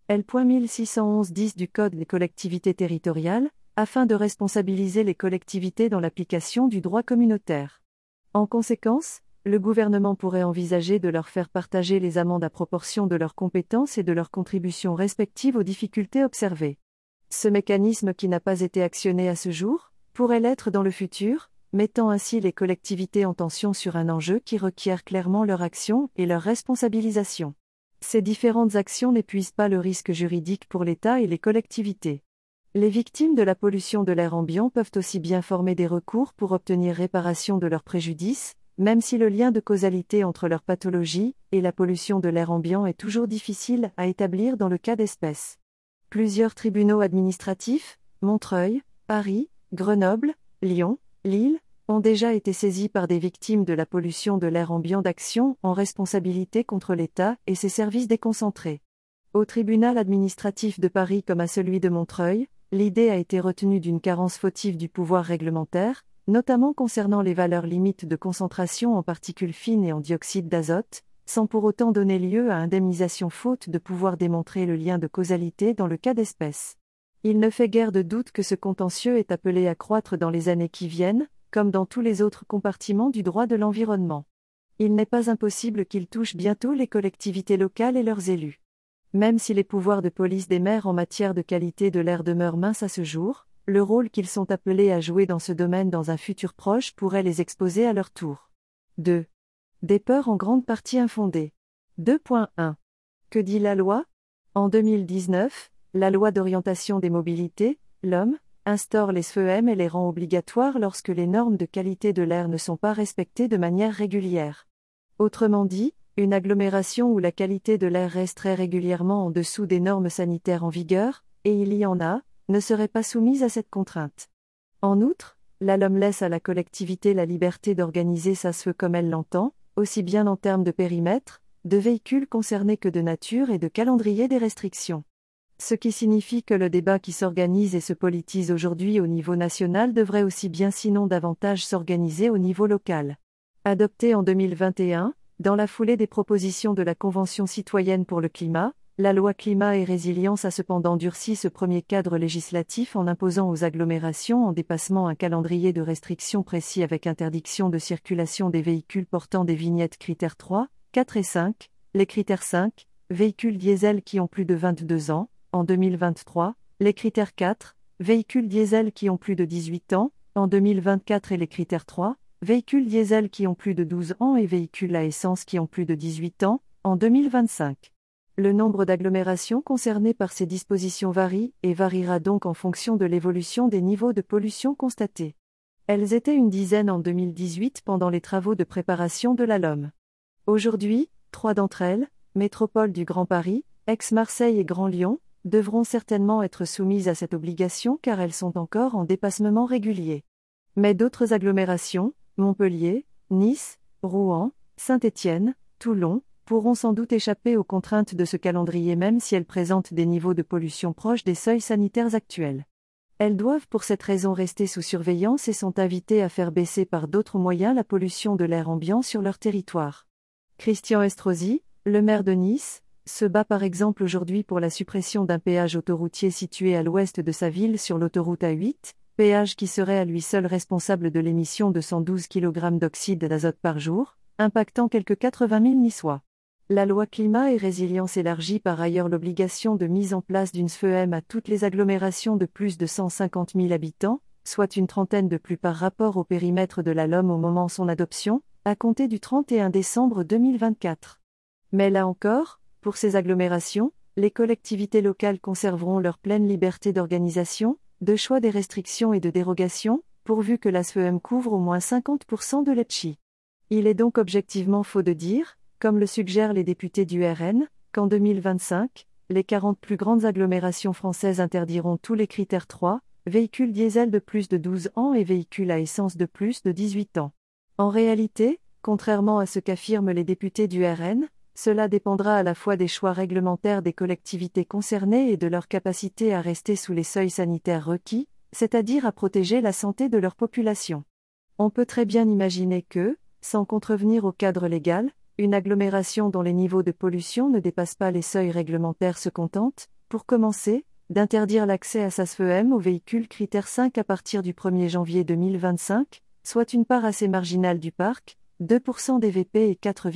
L.1611-10 du Code des collectivités territoriales, afin de responsabiliser les collectivités dans l'application du droit communautaire. En conséquence, le gouvernement pourrait envisager de leur faire partager les amendes à proportion de leurs compétences et de leurs contributions respectives aux difficultés observées. Ce mécanisme qui n'a pas été actionné à ce jour, pourrait l'être dans le futur, mettant ainsi les collectivités en tension sur un enjeu qui requiert clairement leur action et leur responsabilisation. Ces différentes actions n'épuisent pas le risque juridique pour l'État et les collectivités. Les victimes de la pollution de l'air ambiant peuvent aussi bien former des recours pour obtenir réparation de leurs préjudices, même si le lien de causalité entre leur pathologie et la pollution de l'air ambiant est toujours difficile à établir dans le cas d'espèce. Plusieurs tribunaux administratifs, Montreuil, Paris, Grenoble, Lyon, Lille, ont déjà été saisis par des victimes de la pollution de l'air ambiant d'actions en responsabilité contre l'État et ses services déconcentrés. Au tribunal administratif de Paris comme à celui de Montreuil, l'idée a été retenue d'une carence fautive du pouvoir réglementaire, notamment concernant les valeurs limites de concentration en particules fines et en dioxyde d'azote, sans pour autant donner lieu à indemnisation faute de pouvoir démontrer le lien de causalité dans le cas d'espèce. Il ne fait guère de doute que ce contentieux est appelé à croître dans les années qui viennent, comme dans tous les autres compartiments du droit de l'environnement. Il n'est pas impossible qu'il touche bientôt les collectivités locales et leurs élus. Même si les pouvoirs de police des maires en matière de qualité de l'air demeurent minces à ce jour, le rôle qu'ils sont appelés à jouer dans ce domaine dans un futur proche pourrait les exposer à leur tour. 2. Des peurs en grande partie infondées. 2.1. Que dit la loi ? En 2019, la loi d'orientation des mobilités, LOM, instaure les SFEM et les rend obligatoires lorsque les normes de qualité de l'air ne sont pas respectées de manière régulière. Autrement dit, une agglomération où la qualité de l'air reste très régulièrement en dessous des normes sanitaires en vigueur, et il y en a, ne serait pas soumise à cette contrainte. En outre, la LOM laisse à la collectivité la liberté d'organiser sa SFE comme elle l'entend, aussi bien en termes de périmètre, de véhicules concernés que de nature et de calendrier des restrictions. Ce qui signifie que le débat qui s'organise et se politise aujourd'hui au niveau national devrait aussi bien sinon davantage s'organiser au niveau local. Adoptée en 2021, dans la foulée des propositions de la Convention citoyenne pour le climat, la loi Climat et Résilience a cependant durci ce premier cadre législatif en imposant aux agglomérations en dépassement un calendrier de restrictions précis avec interdiction de circulation des véhicules portant des vignettes critères 3, 4 et 5, les critères 5, véhicules diesel qui ont plus de 22 ans, en 2023, les critères 4, véhicules diesel qui ont plus de 18 ans, en 2024 et les critères 3, véhicules diesel qui ont plus de 12 ans et véhicules à essence qui ont plus de 18 ans, en 2025. Le nombre d'agglomérations concernées par ces dispositions varie, et variera donc en fonction de l'évolution des niveaux de pollution constatés. Elles étaient une dizaine en 2018 pendant les travaux de préparation de la LOM. Aujourd'hui, 3 d'entre elles, Métropole du Grand Paris, Aix-Marseille et Grand Lyon, devront certainement être soumises à cette obligation car elles sont encore en dépassement régulier. Mais d'autres agglomérations, Montpellier, Nice, Rouen, Saint-Étienne, Toulon, pourront sans doute échapper aux contraintes de ce calendrier même si elles présentent des niveaux de pollution proches des seuils sanitaires actuels. Elles doivent pour cette raison rester sous surveillance et sont invitées à faire baisser par d'autres moyens la pollution de l'air ambiant sur leur territoire. Christian Estrosi, le maire de Nice, se bat par exemple aujourd'hui pour la suppression d'un péage autoroutier situé à l'ouest de sa ville sur l'autoroute A8, péage qui serait à lui seul responsable de l'émission de 112 kg d'oxyde d'azote par jour, impactant quelques 80 000 Niçois. La loi climat et résilience élargit par ailleurs l'obligation de mise en place d'une SFEM à toutes les agglomérations de plus de 150 000 habitants, soit une trentaine de plus par rapport au périmètre de la LOM au moment de son adoption, à compter du 31 décembre 2024. Mais là encore, pour ces agglomérations, les collectivités locales conserveront leur pleine liberté d'organisation, de choix des restrictions et de dérogations, pourvu que la SFEM couvre au moins 50% de l'ETCHI. Il est donc objectivement faux de dire, comme le suggèrent les députés du RN, qu'en 2025, les 40 plus grandes agglomérations françaises interdiront tous les critères 3, véhicules diesel de plus de 12 ans et véhicules à essence de plus de 18 ans. En réalité, contrairement à ce qu'affirment les députés du RN, cela dépendra à la fois des choix réglementaires des collectivités concernées et de leur capacité à rester sous les seuils sanitaires requis, c'est-à-dire à protéger la santé de leur population. On peut très bien imaginer que, sans contrevenir au cadre légal, une agglomération dont les niveaux de pollution ne dépassent pas les seuils réglementaires se contente, pour commencer, d'interdire l'accès à sa SFEM aux véhicules critère 5 à partir du 1er janvier 2025, soit une part assez marginale du parc, 2% des VP et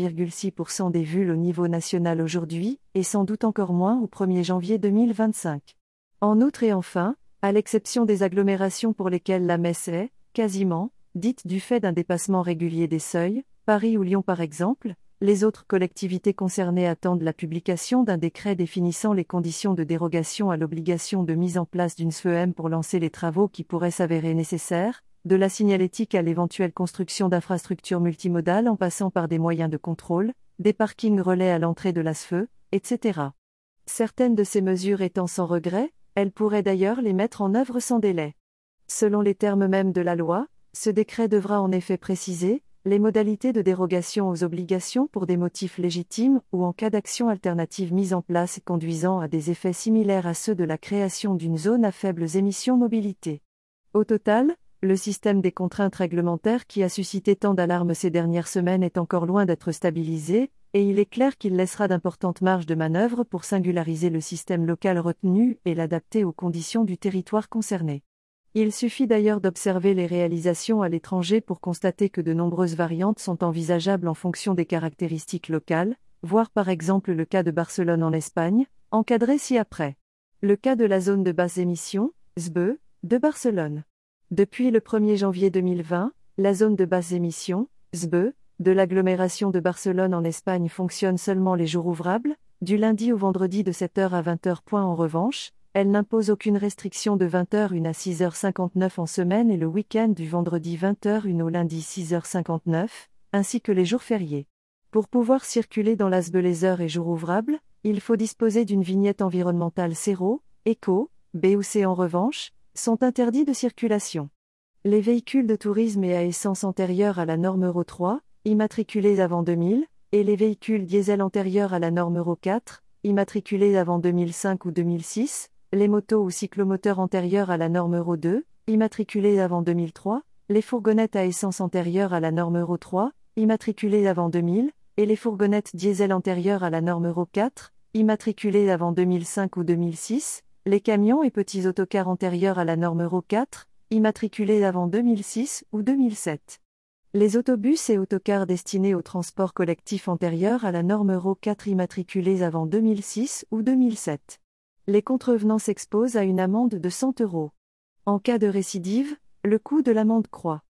4,6% des VUL au niveau national aujourd'hui, et sans doute encore moins au 1er janvier 2025. En outre et enfin, à l'exception des agglomérations pour lesquelles la messe est, quasiment, dite du fait d'un dépassement régulier des seuils, Paris ou Lyon par exemple, les autres collectivités concernées attendent la publication d'un décret définissant les conditions de dérogation à l'obligation de mise en place d'une SFEM pour lancer les travaux qui pourraient s'avérer nécessaires, de la signalétique à l'éventuelle construction d'infrastructures multimodales en passant par des moyens de contrôle, des parkings relais à l'entrée de la SFE, etc. Certaines de ces mesures étant sans regret, elles pourraient d'ailleurs les mettre en œuvre sans délai. Selon les termes mêmes de la loi, ce décret devra en effet préciser les modalités de dérogation aux obligations pour des motifs légitimes ou en cas d'action alternative mise en place conduisant à des effets similaires à ceux de la création d'une zone à faibles émissions mobilité. Au total, le système des contraintes réglementaires qui a suscité tant d'alarmes ces dernières semaines est encore loin d'être stabilisé, et il est clair qu'il laissera d'importantes marges de manœuvre pour singulariser le système local retenu et l'adapter aux conditions du territoire concerné. Il suffit d'ailleurs d'observer les réalisations à l'étranger pour constater que de nombreuses variantes sont envisageables en fonction des caractéristiques locales, voir par exemple le cas de Barcelone en Espagne, encadré ci-après. Le cas de la zone de basse émission, ZBE, de Barcelone. Depuis le 1er janvier 2020, la zone de basse émission, ZBE, de l'agglomération de Barcelone en Espagne fonctionne seulement les jours ouvrables, du lundi au vendredi de 7h à 20h. En revanche, elle n'impose aucune restriction de 20h1 à 6h59 en semaine et le week-end du vendredi 20h1 au lundi 6h59, ainsi que les jours fériés. Pour pouvoir circuler dans la ZBE les heures et jours ouvrables, il faut disposer d'une vignette environnementale CERO, ECO, B ou C en revanche, sont interdits de circulation. Les véhicules de tourisme et à essence antérieure à la norme Euro 3, immatriculés avant 2000, et les véhicules diesel antérieurs à la norme Euro 4, immatriculés avant 2005 ou 2006, les motos ou cyclomoteurs antérieurs à la norme Euro 2, immatriculés avant 2003, les fourgonnettes à essence antérieure à la norme Euro 3, immatriculées avant 2000, et les fourgonnettes diesel antérieures à la norme Euro 4, immatriculées avant 2005 ou 2006, les camions et petits autocars antérieurs à la norme Euro 4, immatriculés avant 2006 ou 2007. Les autobus et autocars destinés au transport collectif antérieurs à la norme Euro 4 immatriculés avant 2006 ou 2007. Les contrevenants s'exposent à une amende de 100 €. En cas de récidive, le coût de l'amende croît.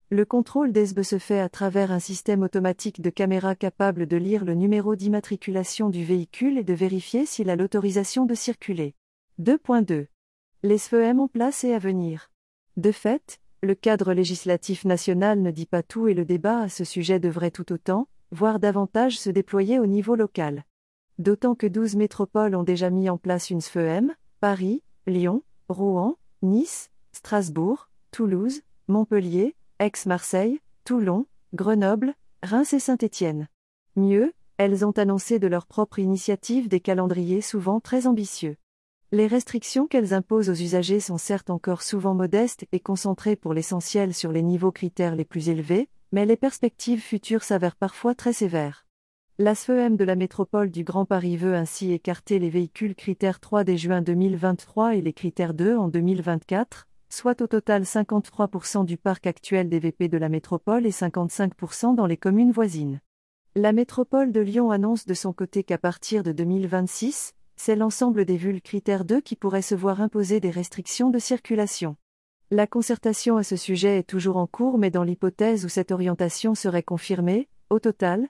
Le contrôle des SBE se fait à travers un système automatique de caméra capable de lire le numéro d'immatriculation du véhicule et de vérifier s'il a l'autorisation de circuler. 2.2. Les SFEM en place et à venir. De fait, le cadre législatif national ne dit pas tout et le débat à ce sujet devrait tout autant, voire davantage se déployer au niveau local. D'autant que 12 métropoles ont déjà mis en place une SFEM, Paris, Lyon, Rouen, Nice, Strasbourg, Toulouse, Montpellier, Aix-Marseille, Toulon, Grenoble, Reims et Saint-Étienne. Mieux, elles ont annoncé de leur propre initiative des calendriers souvent très ambitieux. Les restrictions qu'elles imposent aux usagers sont certes encore souvent modestes et concentrées pour l'essentiel sur les niveaux critères les plus élevés, mais les perspectives futures s'avèrent parfois très sévères. La SFEM de la métropole du Grand Paris veut ainsi écarter les véhicules critères 3 dès juin 2023 et les critères 2 en 2024, soit au total 53% du parc actuel des VP de la métropole et 55% dans les communes voisines. La métropole de Lyon annonce de son côté qu'à partir de 2026, c'est l'ensemble des VUL critères 2 qui pourraient se voir imposer des restrictions de circulation. La concertation à ce sujet est toujours en cours mais dans l'hypothèse où cette orientation serait confirmée, au total,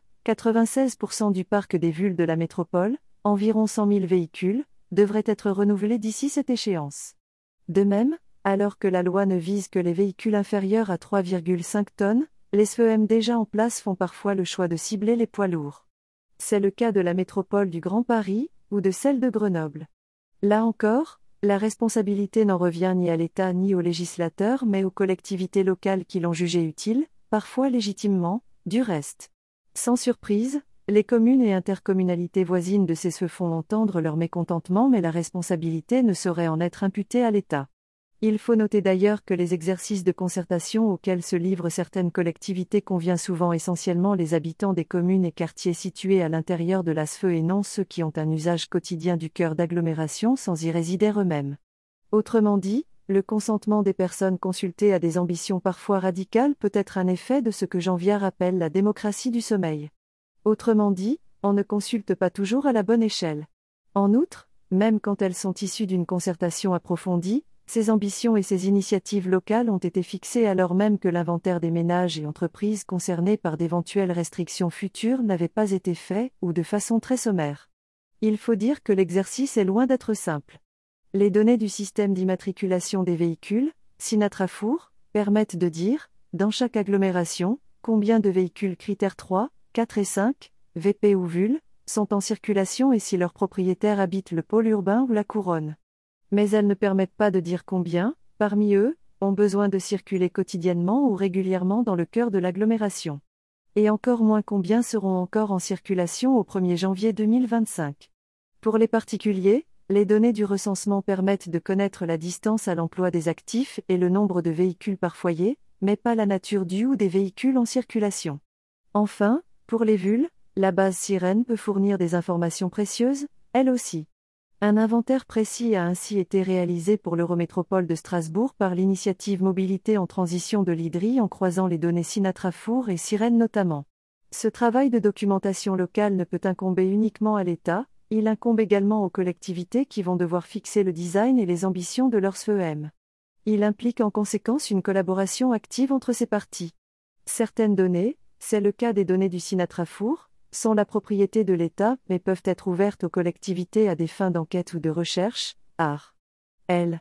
96% du parc des VUL de la métropole, environ 100 000 véhicules, devraient être renouvelés d'ici cette échéance. De même, alors que la loi ne vise que les véhicules inférieurs à 3,5 tonnes, les SFEM déjà en place font parfois le choix de cibler les poids lourds. C'est le cas de la métropole du Grand Paris, ou de celle de Grenoble. Là encore, la responsabilité n'en revient ni à l'État ni aux législateurs mais aux collectivités locales qui l'ont jugé utile, parfois légitimement, du reste. Sans surprise, les communes et intercommunalités voisines de ces SFE font entendre leur mécontentement mais la responsabilité ne saurait en être imputée à l'État. Il faut noter d'ailleurs que les exercices de concertation auxquels se livrent certaines collectivités convient souvent essentiellement les habitants des communes et quartiers situés à l'intérieur de la SFE et non ceux qui ont un usage quotidien du cœur d'agglomération sans y résider eux-mêmes. Autrement dit, le consentement des personnes consultées à des ambitions parfois radicales peut être un effet de ce que Jean Viard appelle la démocratie du sommeil. Autrement dit, on ne consulte pas toujours à la bonne échelle. En outre, même quand elles sont issues d'une concertation approfondie, ces ambitions et ces initiatives locales ont été fixées alors même que l'inventaire des ménages et entreprises concernés par d'éventuelles restrictions futures n'avait pas été fait, ou de façon très sommaire. Il faut dire que l'exercice est loin d'être simple. Les données du système d'immatriculation des véhicules, Sinatrafour, permettent de dire, dans chaque agglomération, combien de véhicules critères 3, 4 et 5, VP ou VUL, sont en circulation et si leurs propriétaires habitent le pôle urbain ou la couronne. Mais elles ne permettent pas de dire combien, parmi eux, ont besoin de circuler quotidiennement ou régulièrement dans le cœur de l'agglomération. Et encore moins combien seront encore en circulation au 1er janvier 2025. Pour les particuliers, les données du recensement permettent de connaître la distance à l'emploi des actifs et le nombre de véhicules par foyer, mais pas la nature du ou des véhicules en circulation. Enfin, pour les VUL, la base Sirène peut fournir des informations précieuses, elle aussi. Un inventaire précis a ainsi été réalisé pour l'Eurométropole de Strasbourg par l'initiative Mobilité en transition de l'IDRI en croisant les données Sinatrafour et Sirène notamment. Ce travail de documentation locale ne peut incomber uniquement à l'État, il incombe également aux collectivités qui vont devoir fixer le design et les ambitions de leurs SFEM. Il implique en conséquence une collaboration active entre ces parties. Certaines données, c'est le cas des données du Sinatrafour, sont la propriété de l'État mais peuvent être ouvertes aux collectivités à des fins d'enquête ou de recherche, art. L.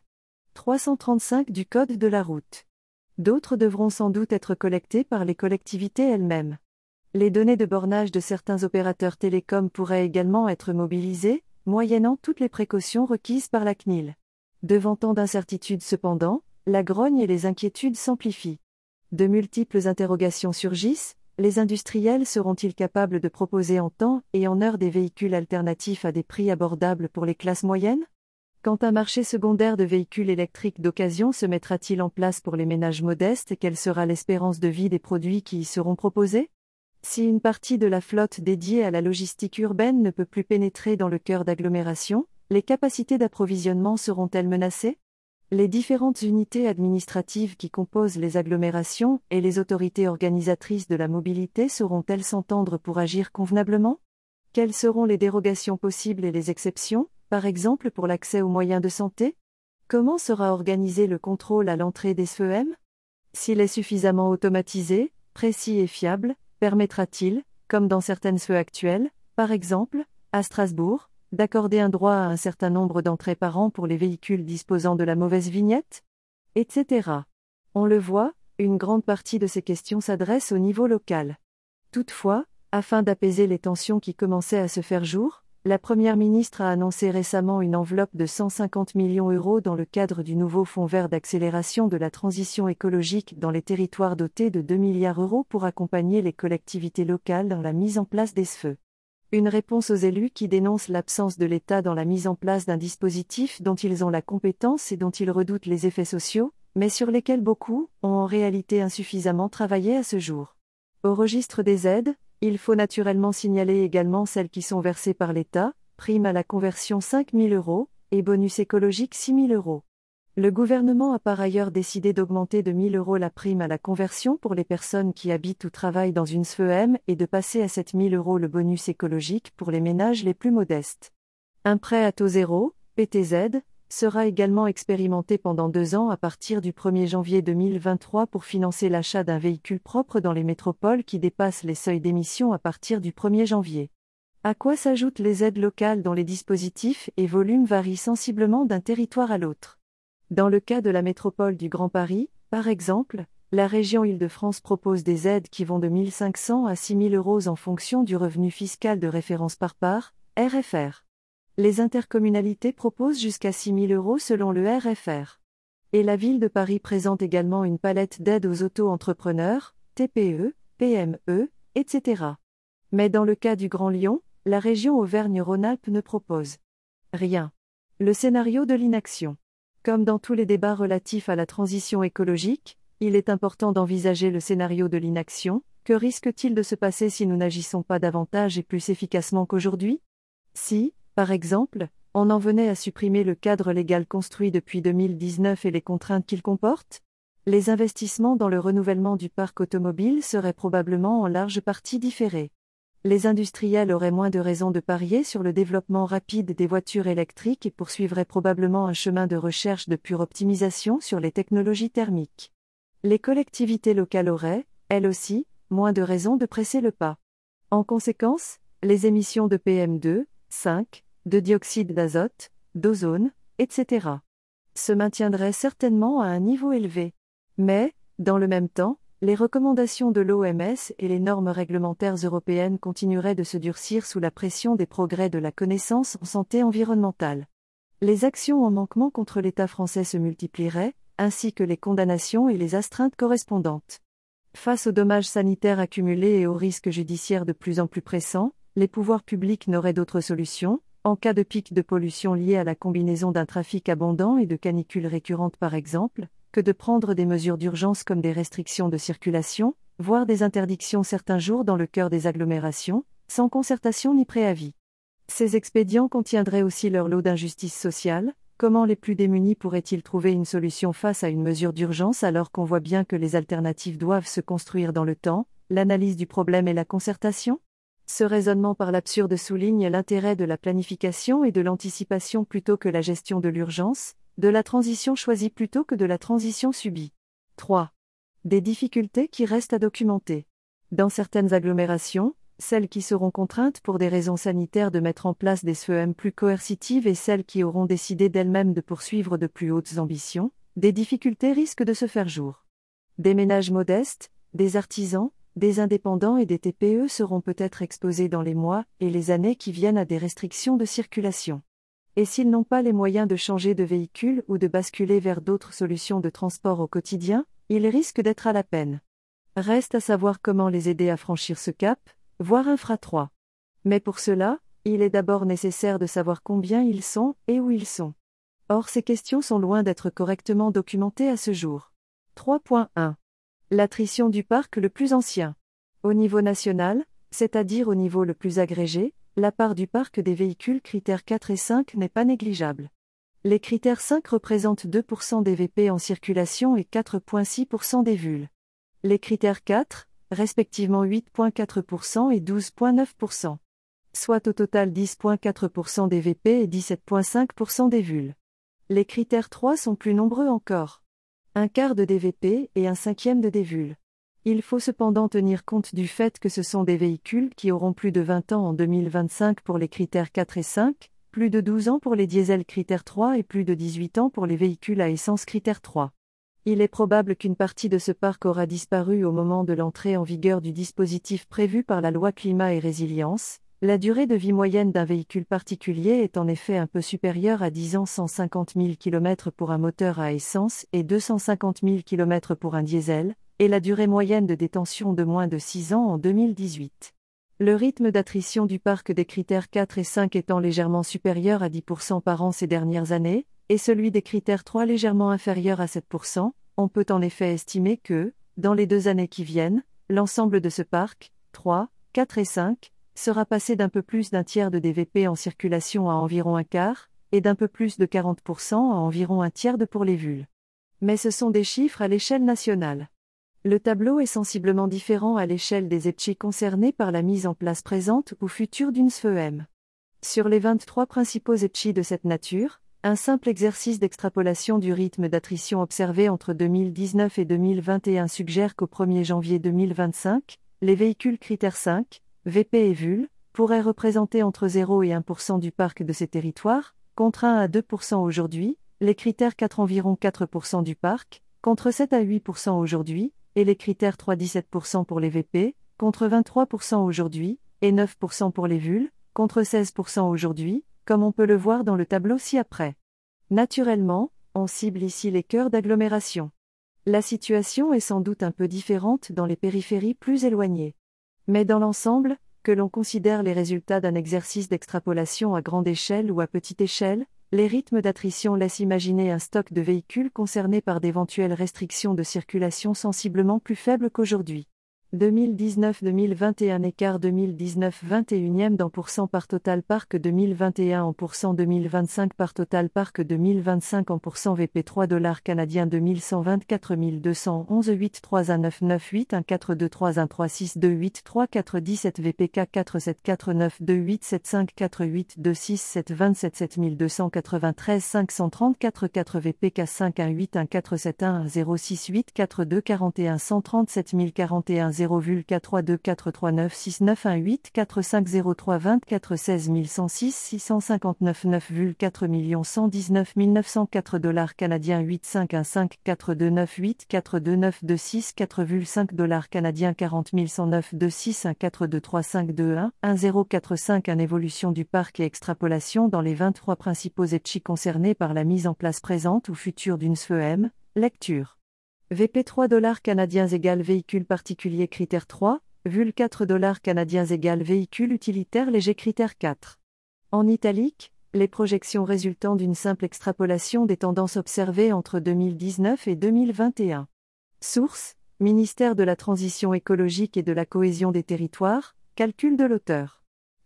335 du Code de la route. D'autres devront sans doute être collectées par les collectivités elles-mêmes. Les données de bornage de certains opérateurs télécoms pourraient également être mobilisées, moyennant toutes les précautions requises par la CNIL. Devant tant d'incertitudes cependant, la grogne et les inquiétudes s'amplifient. De multiples interrogations surgissent. Les industriels seront-ils capables de proposer en temps et en heure des véhicules alternatifs à des prix abordables pour les classes moyennes ? Quand un marché secondaire de véhicules électriques d'occasion se mettra-t-il en place pour les ménages modestes et quelle sera l'espérance de vie des produits qui y seront proposés ? Si une partie de la flotte dédiée à la logistique urbaine ne peut plus pénétrer dans le cœur d'agglomération, les capacités d'approvisionnement seront-elles menacées ? Les différentes unités administratives qui composent les agglomérations et les autorités organisatrices de la mobilité sauront-elles s'entendre pour agir convenablement ? Quelles seront les dérogations possibles et les exceptions, par exemple pour l'accès aux moyens de santé ? Comment sera organisé le contrôle à l'entrée des SFEM ? S'il est suffisamment automatisé, précis et fiable, permettra-t-il, comme dans certaines feux actuelles, par exemple, à Strasbourg, d'accorder un droit à un certain nombre d'entrées par an pour les véhicules disposant de la mauvaise vignette, etc. On le voit, une grande partie de ces questions s'adresse au niveau local. Toutefois, afin d'apaiser les tensions qui commençaient à se faire jour, la Première ministre a annoncé récemment une enveloppe de 150 millions d'euros dans le cadre du nouveau Fonds vert d'accélération de la transition écologique dans les territoires dotés de 2 milliards d'euros pour accompagner les collectivités locales dans la mise en place des SFE. Une réponse aux élus qui dénoncent l'absence de l'État dans la mise en place d'un dispositif dont ils ont la compétence et dont ils redoutent les effets sociaux, mais sur lesquels beaucoup ont en réalité insuffisamment travaillé à ce jour. Au registre des aides, il faut naturellement signaler également celles qui sont versées par l'État, prime à la conversion 5 000 euros, et bonus écologique 6 000 euros. Le gouvernement a par ailleurs décidé d'augmenter de 1 000 euros la prime à la conversion pour les personnes qui habitent ou travaillent dans une SFEM et de passer à 7 000 euros le bonus écologique pour les ménages les plus modestes. Un prêt à taux zéro, PTZ, sera également expérimenté pendant 2 ans à partir du 1er janvier 2023 pour financer l'achat d'un véhicule propre dans les métropoles qui dépassent les seuils d'émission à partir du 1er janvier. À quoi s'ajoutent les aides locales dont les dispositifs et volumes varient sensiblement d'un territoire à l'autre. Dans le cas de la métropole du Grand Paris, par exemple, la région Île-de-France propose des aides qui vont de 1 500 à 6 000 euros en fonction du revenu fiscal de référence par part, RFR. Les intercommunalités proposent jusqu'à 6 000 euros selon le RFR. Et la ville de Paris présente également une palette d'aides aux auto-entrepreneurs, TPE, PME, etc. Mais dans le cas du Grand Lyon, la région Auvergne-Rhône-Alpes ne propose rien. Le scénario de l'inaction. Comme dans tous les débats relatifs à la transition écologique, il est important d'envisager le scénario de l'inaction. Que risque-t-il de se passer si nous n'agissons pas davantage et plus efficacement qu'aujourd'hui ? Si, par exemple, on en venait à supprimer le cadre légal construit depuis 2019 et les contraintes qu'il comporte ? Les investissements dans le renouvellement du parc automobile seraient probablement en large partie différés. Les industriels auraient moins de raisons de parier sur le développement rapide des voitures électriques et poursuivraient probablement un chemin de recherche de pure optimisation sur les technologies thermiques. Les collectivités locales auraient, elles aussi, moins de raisons de presser le pas. En conséquence, les émissions de PM2, 5, de dioxyde d'azote, d'ozone, etc. se maintiendraient certainement à un niveau élevé. Mais, dans le même temps, les recommandations de l'OMS et les normes réglementaires européennes continueraient de se durcir sous la pression des progrès de la connaissance en santé environnementale. Les actions en manquement contre l'État français se multiplieraient, ainsi que les condamnations et les astreintes correspondantes. Face aux dommages sanitaires accumulés et aux risques judiciaires de plus en plus pressants, les pouvoirs publics n'auraient d'autre solution, en cas de pic de pollution lié à la combinaison d'un trafic abondant et de canicules récurrentes par exemple, que de prendre des mesures d'urgence comme des restrictions de circulation, voire des interdictions certains jours dans le cœur des agglomérations, sans concertation ni préavis. Ces expédients contiendraient aussi leur lot d'injustice sociale. Comment les plus démunis pourraient-ils trouver une solution face à une mesure d'urgence alors qu'on voit bien que les alternatives doivent se construire dans le temps, l'analyse du problème et la concertation ? Ce raisonnement par l'absurde souligne l'intérêt de la planification et de l'anticipation plutôt que la gestion de l'urgence, de la transition choisie plutôt que de la transition subie. 3. Des difficultés qui restent à documenter. Dans certaines agglomérations, celles qui seront contraintes pour des raisons sanitaires de mettre en place des SFEM plus coercitives et celles qui auront décidé d'elles-mêmes de poursuivre de plus hautes ambitions, des difficultés risquent de se faire jour. Des ménages modestes, des artisans, des indépendants et des TPE seront peut-être exposés dans les mois et les années qui viennent à des restrictions de circulation. Et s'ils n'ont pas les moyens de changer de véhicule ou de basculer vers d'autres solutions de transport au quotidien, ils risquent d'être à la peine. Reste à savoir comment les aider à franchir ce cap, voire infra 3. Mais pour cela, il est d'abord nécessaire de savoir combien ils sont et où ils sont. Or ces questions sont loin d'être correctement documentées à ce jour. 3.1. L'attrition du parc le plus ancien. Au niveau national, c'est-à-dire au niveau le plus agrégé, la part du parc des véhicules critères 4 et 5 n'est pas négligeable. Les critères 5 représentent 2% des VP en circulation et 4,6% des VUL. Les critères 4, respectivement 8,4% et 12,9%. Soit au total 10,4% des VP et 17,5% des VUL. Les critères 3 sont plus nombreux encore. un quart de DVP et un cinquième de DVUL. Il faut cependant tenir compte du fait que ce sont des véhicules qui auront plus de 20 ans en 2025 pour les critères 4 et 5, plus de 12 ans pour les diesels critères 3 et plus de 18 ans pour les véhicules à essence critère 3. Il est probable qu'une partie de ce parc aura disparu au moment de l'entrée en vigueur du dispositif prévu par la loi Climat et Résilience. La durée de vie moyenne d'un véhicule particulier est en effet un peu supérieure à 10 ans, 150 000 km pour un moteur à essence et 250 000 km pour un diesel, et la durée moyenne de détention de moins de 6 ans en 2018. Le rythme d'attrition du parc des critères 4 et 5 étant légèrement supérieur à 10% par an ces dernières années, et celui des critères 3 légèrement inférieur à 7%, on peut en effet estimer que, dans les 2 années qui viennent, l'ensemble de ce parc, 3, 4 et 5, sera passé d'un peu plus d'un tiers de DVP en circulation à environ un quart, et d'un peu plus de 40% à environ un tiers de pour les VUL. Mais ce sont des chiffres à l'échelle nationale. Le tableau est sensiblement différent à l'échelle des ETCHI concernés par la mise en place présente ou future d'une SFEM. Sur les 23 principaux ETCHI de cette nature, un simple exercice d'extrapolation du rythme d'attrition observé entre 2019 et 2021 suggère qu'au 1er janvier 2025, les véhicules critères 5, VP et VUL, pourraient représenter entre 0 et 1% du parc de ces territoires, contre 1 à 2% aujourd'hui, les critères 4 environ 4% du parc, contre 7 à 8% aujourd'hui, et les critères 3 17% pour les VP, contre 23% aujourd'hui, et 9% pour les VUL, contre 16% aujourd'hui, comme on peut le voir dans le tableau ci-après. Naturellement, on cible ici les cœurs d'agglomération. La situation est sans doute un peu différente dans les périphéries plus éloignées. Mais dans l'ensemble, que l'on considère les résultats d'un exercice d'extrapolation à grande échelle ou à petite échelle, les rythmes d'attrition laissent imaginer un stock de véhicules concernés par d'éventuelles restrictions de circulation sensiblement plus faibles qu'aujourd'hui. 2019-2021 écart 2019-21 dans pourcent par total parc 2021 en pourcent 2025 par total parc 2025 en pourcent VP 3$ canadiens 2124 211 8 3 1 9 9 8 1 4 2 3 1 3 6 2 8 3 4 17 VPK 4 7 4 9 2 8 7 5 4 8 2 6 7 27 7293 534 4 VPK 5 1 8 1 4 7 1 0 6 8 4 2 41 137 041 0,4 2 4 3 9 6 9 1 8 4 5 0 3 24 16 106 659 9,4 119 904 $ canadiens 8 5 1 5 4 2 9 8 4 2 9 2 6 4,5 $ canadiens 40 109 2 6 1 4 2 3 5 2 1 1 0 4 5 1 évolution du parc et extrapolation dans les 23 principaux ETCHI concernés par la mise en place présente ou future d'une SFEM, lecture. VP 3$ canadiens égale véhicule particulier critère 3, VUL 4$ canadiens égale véhicule utilitaire léger critère 4. En italique, les projections résultant d'une simple extrapolation des tendances observées entre 2019 et 2021. Source, Ministère de la Transition écologique et de la cohésion des territoires, calcul de l'auteur.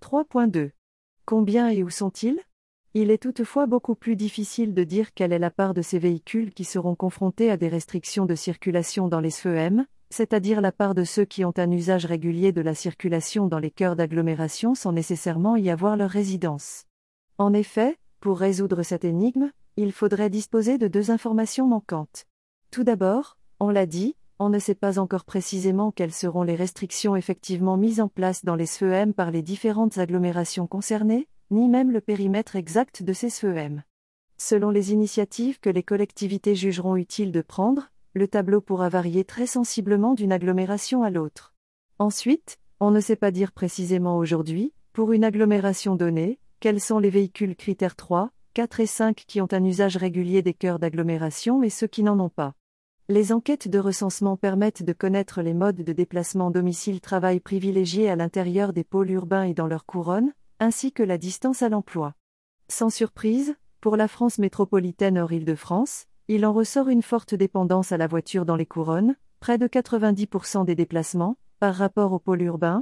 3.2. Combien et où sont-ils ? Il est toutefois beaucoup plus difficile de dire quelle est la part de ces véhicules qui seront confrontés à des restrictions de circulation dans les SFEM, c'est-à-dire la part de ceux qui ont un usage régulier de la circulation dans les cœurs d'agglomération sans nécessairement y avoir leur résidence. En effet, pour résoudre cette énigme, il faudrait disposer de 2 informations manquantes. Tout d'abord, on l'a dit, on ne sait pas encore précisément quelles seront les restrictions effectivement mises en place dans les SFEM par les différentes agglomérations concernées, ni même le périmètre exact de ces SFEM. Selon les initiatives que les collectivités jugeront utile de prendre, le tableau pourra varier très sensiblement d'une agglomération à l'autre. Ensuite, on ne sait pas dire précisément aujourd'hui, pour une agglomération donnée, quels sont les véhicules critères 3, 4 et 5 qui ont un usage régulier des cœurs d'agglomération et ceux qui n'en ont pas. Les enquêtes de recensement permettent de connaître les modes de déplacement domicile-travail privilégiés à l'intérieur des pôles urbains et dans leur couronne, ainsi que la distance à l'emploi. Sans surprise, pour la France métropolitaine hors Île-de-France, il en ressort une forte dépendance à la voiture dans les couronnes, près de 90% des déplacements, par rapport au pôle urbain,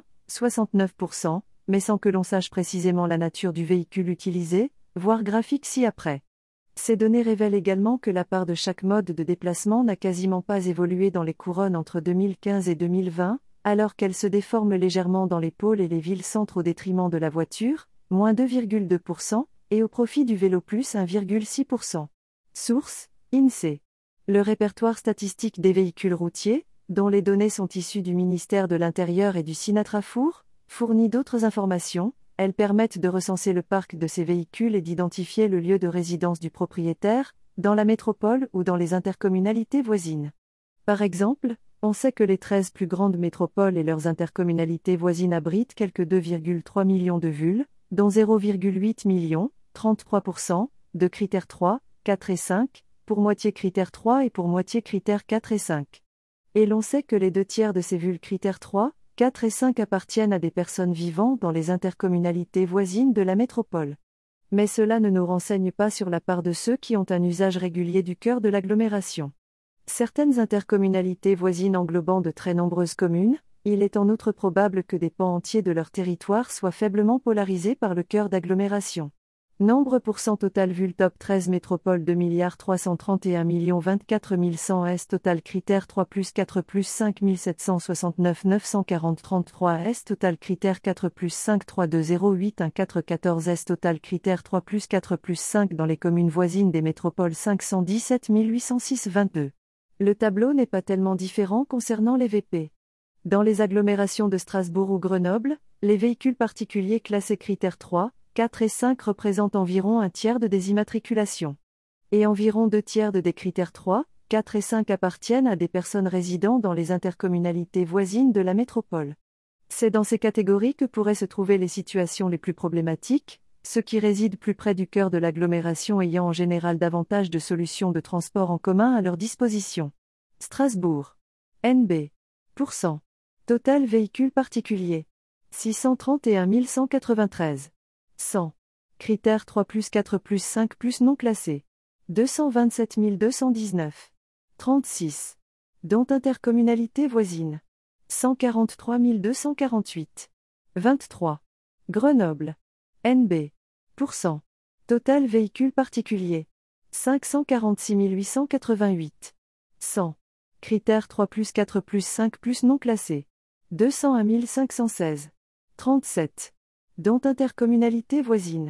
69%, mais sans que l'on sache précisément la nature du véhicule utilisé, voire graphique ci-après. Ces données révèlent également que la part de chaque mode de déplacement n'a quasiment pas évolué dans les couronnes entre 2015 et 2020, alors qu'elle se déforme légèrement dans les pôles et les villes-centres au détriment de la voiture, moins 2,2%, et au profit du vélo plus 1,6%. Source, INSEE. Le répertoire statistique des véhicules routiers, dont les données sont issues du ministère de l'Intérieur et du Sinatrafour, fournit d'autres informations. Elles permettent de recenser le parc de ces véhicules et d'identifier le lieu de résidence du propriétaire, dans la métropole ou dans les intercommunalités voisines. Par exemple, on sait que les 13 plus grandes métropoles et leurs intercommunalités voisines abritent quelques 2,3 millions de VUL, dont 0,8 millions, 33%, de critères 3, 4 et 5, pour moitié critères 3 et pour moitié critères 4 et 5. Et l'on sait que les 2 tiers de ces VUL critères 3, 4 et 5 appartiennent à des personnes vivant dans les intercommunalités voisines de la métropole. Mais cela ne nous renseigne pas sur la part de ceux qui ont un usage régulier du cœur de l'agglomération. Certaines intercommunalités voisines englobant de très nombreuses communes, il est en outre probable que des pans entiers de leur territoire soient faiblement polarisés par le cœur d'agglomération. Nombre % total VUL top 13 métropole 2 331 024 100 S total critère 3 plus 4 plus 5 769 940 33 S total critère 4 plus 5 3 2 0 8 1 4 14 S total critère 3 plus 4 plus 5 dans les communes voisines des métropoles 517 806 22. Le tableau n'est pas tellement différent concernant les VP. Dans les agglomérations de Strasbourg ou Grenoble, les véhicules particuliers classés critères 3, 4 et 5 représentent environ 1 tiers de des immatriculations. Et environ 2 tiers de des critères 3, 4 et 5 appartiennent à des personnes résidant dans les intercommunalités voisines de la métropole. C'est dans ces catégories que pourraient se trouver les situations les plus problématiques, ceux qui résident plus près du cœur de l'agglomération ayant en général davantage de solutions de transport en commun à leur disposition. Strasbourg. NB. %. Total véhicules particuliers. 631 193. 100. Critères 3 plus 4 plus 5 plus non classés. 227 219. 36. Dont intercommunalité voisine. 143 248. 23. Grenoble. NB. %. Total véhicules particuliers. 546 888. 100. Critères 3 plus 4 plus 5 plus non classés. 201 516. 37. Dont intercommunalité voisine.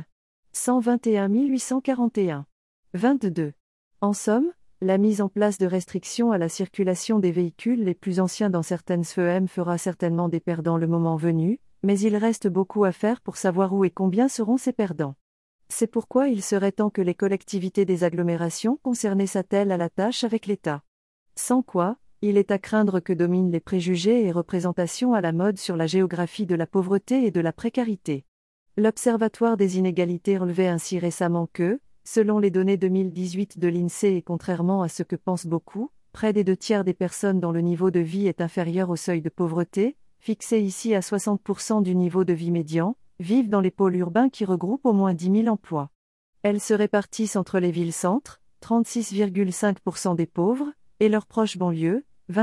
121 841. 22. En somme, la mise en place de restrictions à la circulation des véhicules les plus anciens dans certaines SFEM fera certainement des perdants le moment venu, mais il reste beaucoup à faire pour savoir où et combien seront ces perdants. C'est pourquoi il serait temps que les collectivités des agglomérations concernées s'attellent à la tâche avec l'État. Sans quoi, il est à craindre que dominent les préjugés et représentations à la mode sur la géographie de la pauvreté et de la précarité. L'Observatoire des inégalités relevait ainsi récemment que, selon les données 2018 de l'INSEE et contrairement à ce que pensent beaucoup, près des 2 tiers des personnes dont le niveau de vie est inférieur au seuil de pauvreté, fixé ici à 60% du niveau de vie médian, vivent dans les pôles urbains qui regroupent au moins 10 000 emplois. Elles se répartissent entre les villes-centres, 36,5% des pauvres, et leurs proches banlieues,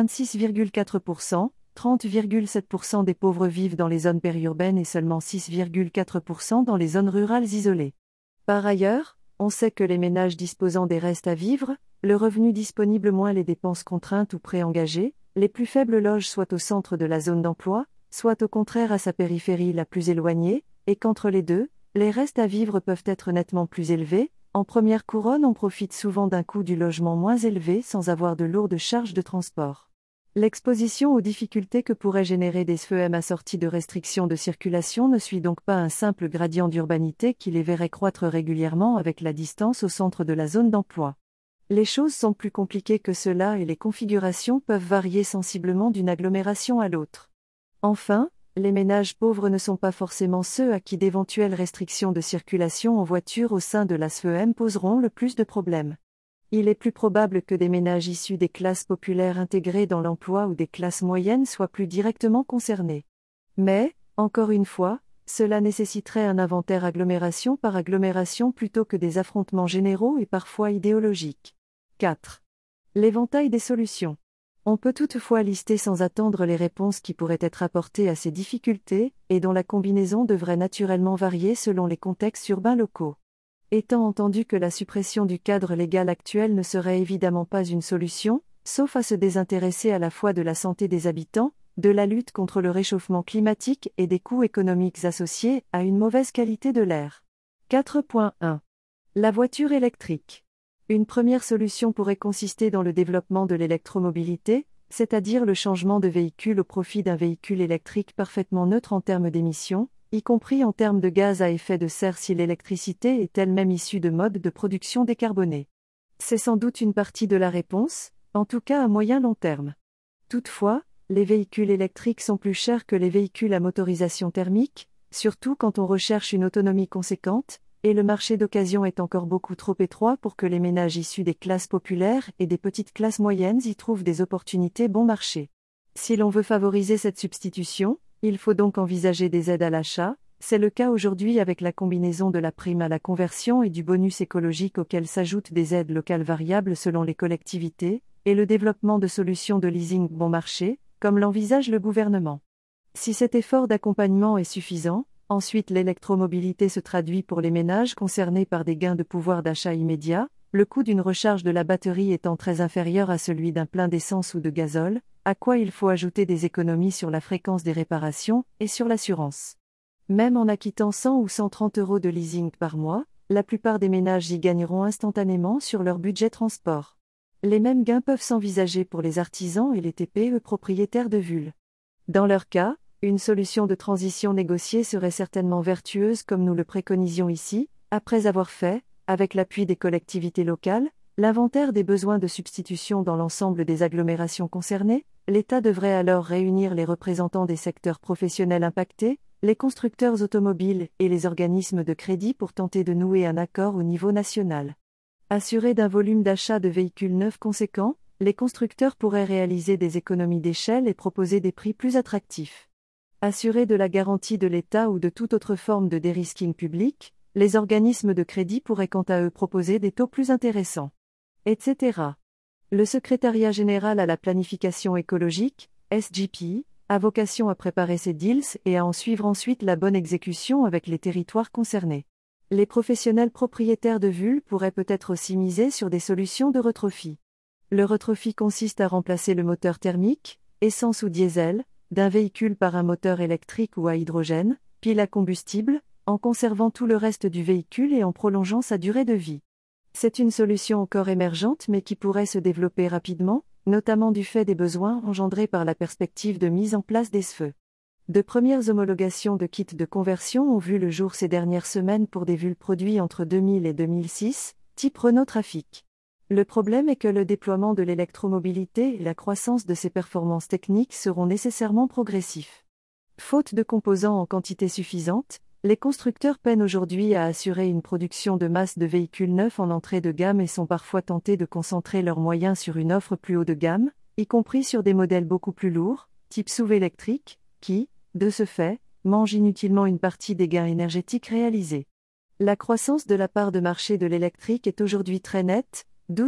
26,4%, 30,7% des pauvres vivent dans les zones périurbaines et seulement 6,4% dans les zones rurales isolées. Par ailleurs, on sait que les ménages disposant des restes à vivre, le revenu disponible moins les dépenses contraintes ou préengagées, les plus faibles logent soit au centre de la zone d'emploi, soit au contraire à sa périphérie la plus éloignée, et qu'entre les deux, les restes à vivre peuvent être nettement plus élevés. En première couronne, on profite souvent d'un coût du logement moins élevé sans avoir de lourdes charges de transport. L'exposition aux difficultés que pourraient générer des SFEM assorties de restrictions de circulation ne suit donc pas un simple gradient d'urbanité qui les verrait croître régulièrement avec la distance au centre de la zone d'emploi. Les choses sont plus compliquées que cela et les configurations peuvent varier sensiblement d'une agglomération à l'autre. Enfin, les ménages pauvres ne sont pas forcément ceux à qui d'éventuelles restrictions de circulation en voiture au sein de la SFEM poseront le plus de problèmes. Il est plus probable que des ménages issus des classes populaires intégrées dans l'emploi ou des classes moyennes soient plus directement concernés. Mais, encore une fois, cela nécessiterait un inventaire agglomération par agglomération plutôt que des affrontements généraux et parfois idéologiques. 4. L'éventail des solutions. On peut toutefois lister sans attendre les réponses qui pourraient être apportées à ces difficultés, et dont la combinaison devrait naturellement varier selon les contextes urbains locaux. Étant entendu que la suppression du cadre légal actuel ne serait évidemment pas une solution, sauf à se désintéresser à la fois de la santé des habitants, de la lutte contre le réchauffement climatique et des coûts économiques associés à une mauvaise qualité de l'air. 4.1. La voiture électrique. Une première solution pourrait consister dans le développement de l'électromobilité, c'est-à-dire le changement de véhicule au profit d'un véhicule électrique parfaitement neutre en termes d'émissions, y compris en termes de gaz à effet de serre si l'électricité est elle-même issue de modes de production décarbonés. C'est sans doute une partie de la réponse, en tout cas à moyen-long terme. Toutefois, les véhicules électriques sont plus chers que les véhicules à motorisation thermique, surtout quand on recherche une autonomie conséquente, et le marché d'occasion est encore beaucoup trop étroit pour que les ménages issus des classes populaires et des petites classes moyennes y trouvent des opportunités bon marché. Si l'on veut favoriser cette substitution, il faut donc envisager des aides à l'achat. C'est le cas aujourd'hui avec la combinaison de la prime à la conversion et du bonus écologique auquel s'ajoutent des aides locales variables selon les collectivités, et le développement de solutions de leasing bon marché, comme l'envisage le gouvernement. Si cet effort d'accompagnement est suffisant, ensuite l'électromobilité se traduit pour les ménages concernés par des gains de pouvoir d'achat immédiat, le coût d'une recharge de la batterie étant très inférieur à celui d'un plein d'essence ou de gazole, à quoi il faut ajouter des économies sur la fréquence des réparations et sur l'assurance. Même en acquittant 100 ou 130 € de leasing par mois, la plupart des ménages y gagneront instantanément sur leur budget transport. Les mêmes gains peuvent s'envisager pour les artisans et les TPE propriétaires de VUL. Dans leur cas, une solution de transition négociée serait certainement vertueuse comme nous le préconisions ici, après avoir fait, avec l'appui des collectivités locales, l'inventaire des besoins de substitution dans l'ensemble des agglomérations concernées. L'État devrait alors réunir les représentants des secteurs professionnels impactés, les constructeurs automobiles et les organismes de crédit pour tenter de nouer un accord au niveau national. Assurés d'un volume d'achat de véhicules neufs conséquent, les constructeurs pourraient réaliser des économies d'échelle et proposer des prix plus attractifs. Assurés de la garantie de l'État ou de toute autre forme de dérisking public, les organismes de crédit pourraient quant à eux proposer des taux plus intéressants. Etc. Le Secrétariat général à la planification écologique, SGPI, a vocation à préparer ces deals et à en suivre ensuite la bonne exécution avec les territoires concernés. Les professionnels propriétaires de VUL pourraient peut-être aussi miser sur des solutions de retrofit. Le retrofit consiste à remplacer le moteur thermique, essence ou diesel, d'un véhicule par un moteur électrique ou à hydrogène, pile à combustible, en conservant tout le reste du véhicule et en prolongeant sa durée de vie. C'est une solution encore émergente mais qui pourrait se développer rapidement, notamment du fait des besoins engendrés par la perspective de mise en place des SFE. De premières homologations de kits de conversion ont vu le jour ces dernières semaines pour des VUL produits entre 2000 et 2006, type Renault Trafic. Le problème est que le déploiement de l'électromobilité et la croissance de ses performances techniques seront nécessairement progressifs. Faute de composants en quantité suffisante, les constructeurs peinent aujourd'hui à assurer une production de masse de véhicules neufs en entrée de gamme et sont parfois tentés de concentrer leurs moyens sur une offre plus haut de gamme, y compris sur des modèles beaucoup plus lourds, type SUV électrique, qui, de ce fait, mangent inutilement une partie des gains énergétiques réalisés. La croissance de la part de marché de l'électrique est aujourd'hui très nette,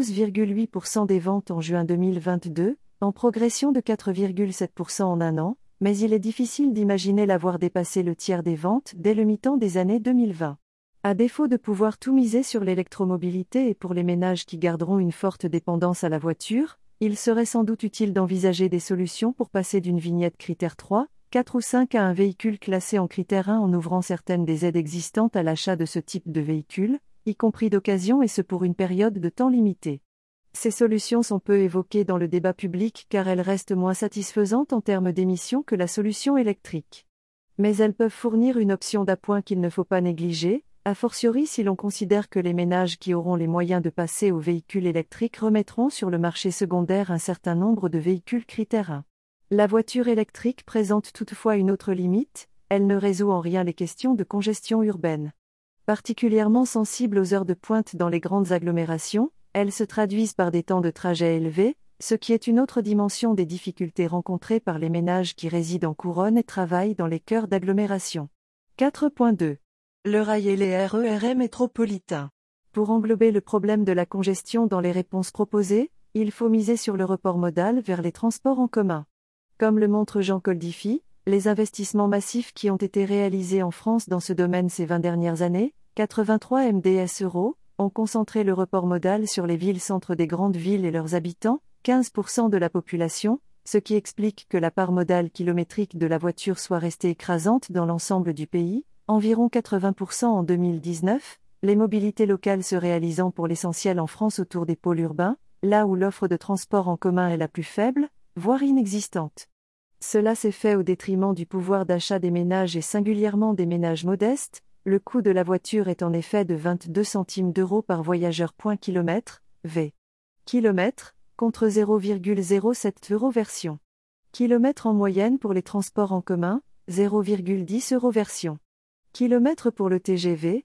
12,8% des ventes en juin 2022, en progression de 4,7% en un an, mais il est difficile d'imaginer l'avoir dépassé le tiers des ventes dès le mi-temps des années 2020. À défaut de pouvoir tout miser sur l'électromobilité et pour les ménages qui garderont une forte dépendance à la voiture, il serait sans doute utile d'envisager des solutions pour passer d'une vignette critère 3, 4 ou 5 à un véhicule classé en critère 1 en ouvrant certaines des aides existantes à l'achat de ce type de véhicule, y compris d'occasion et ce pour une période de temps limitée. Ces solutions sont peu évoquées dans le débat public car elles restent moins satisfaisantes en termes d'émissions que la solution électrique. Mais elles peuvent fournir une option d'appoint qu'il ne faut pas négliger, a fortiori si l'on considère que les ménages qui auront les moyens de passer aux véhicules électriques remettront sur le marché secondaire un certain nombre de véhicules critère 1. La voiture électrique présente toutefois une autre limite, elle ne résout en rien les questions de congestion urbaine. Particulièrement sensibles aux heures de pointe dans les grandes agglomérations, elles se traduisent par des temps de trajet élevés, ce qui est une autre dimension des difficultés rencontrées par les ménages qui résident en couronne et travaillent dans les cœurs d'agglomération. 4.2. Le rail et les RER métropolitains. Pour englober le problème de la congestion dans les réponses proposées, il faut miser sur le report modal vers les transports en commun. Comme le montre Jean Coldifi, les investissements massifs qui ont été réalisés en France dans ce domaine ces 20 dernières années, 83 MDS €, ont concentré le report modal sur les villes-centres des grandes villes et leurs habitants, 15% de la population, ce qui explique que la part modale kilométrique de la voiture soit restée écrasante dans l'ensemble du pays, environ 80% en 2019, les mobilités locales se réalisant pour l'essentiel en France autour des pôles urbains, là où l'offre de transport en commun est la plus faible, voire inexistante. Cela s'est fait au détriment du pouvoir d'achat des ménages et singulièrement des ménages modestes. Le coût de la voiture est en effet de 22 centimes d'euros par voyageur/kilomètre, v. Kilomètre, contre 0,07 € version. Kilomètre en moyenne pour les transports en commun, 0,10 € version. Kilomètre pour le TGV,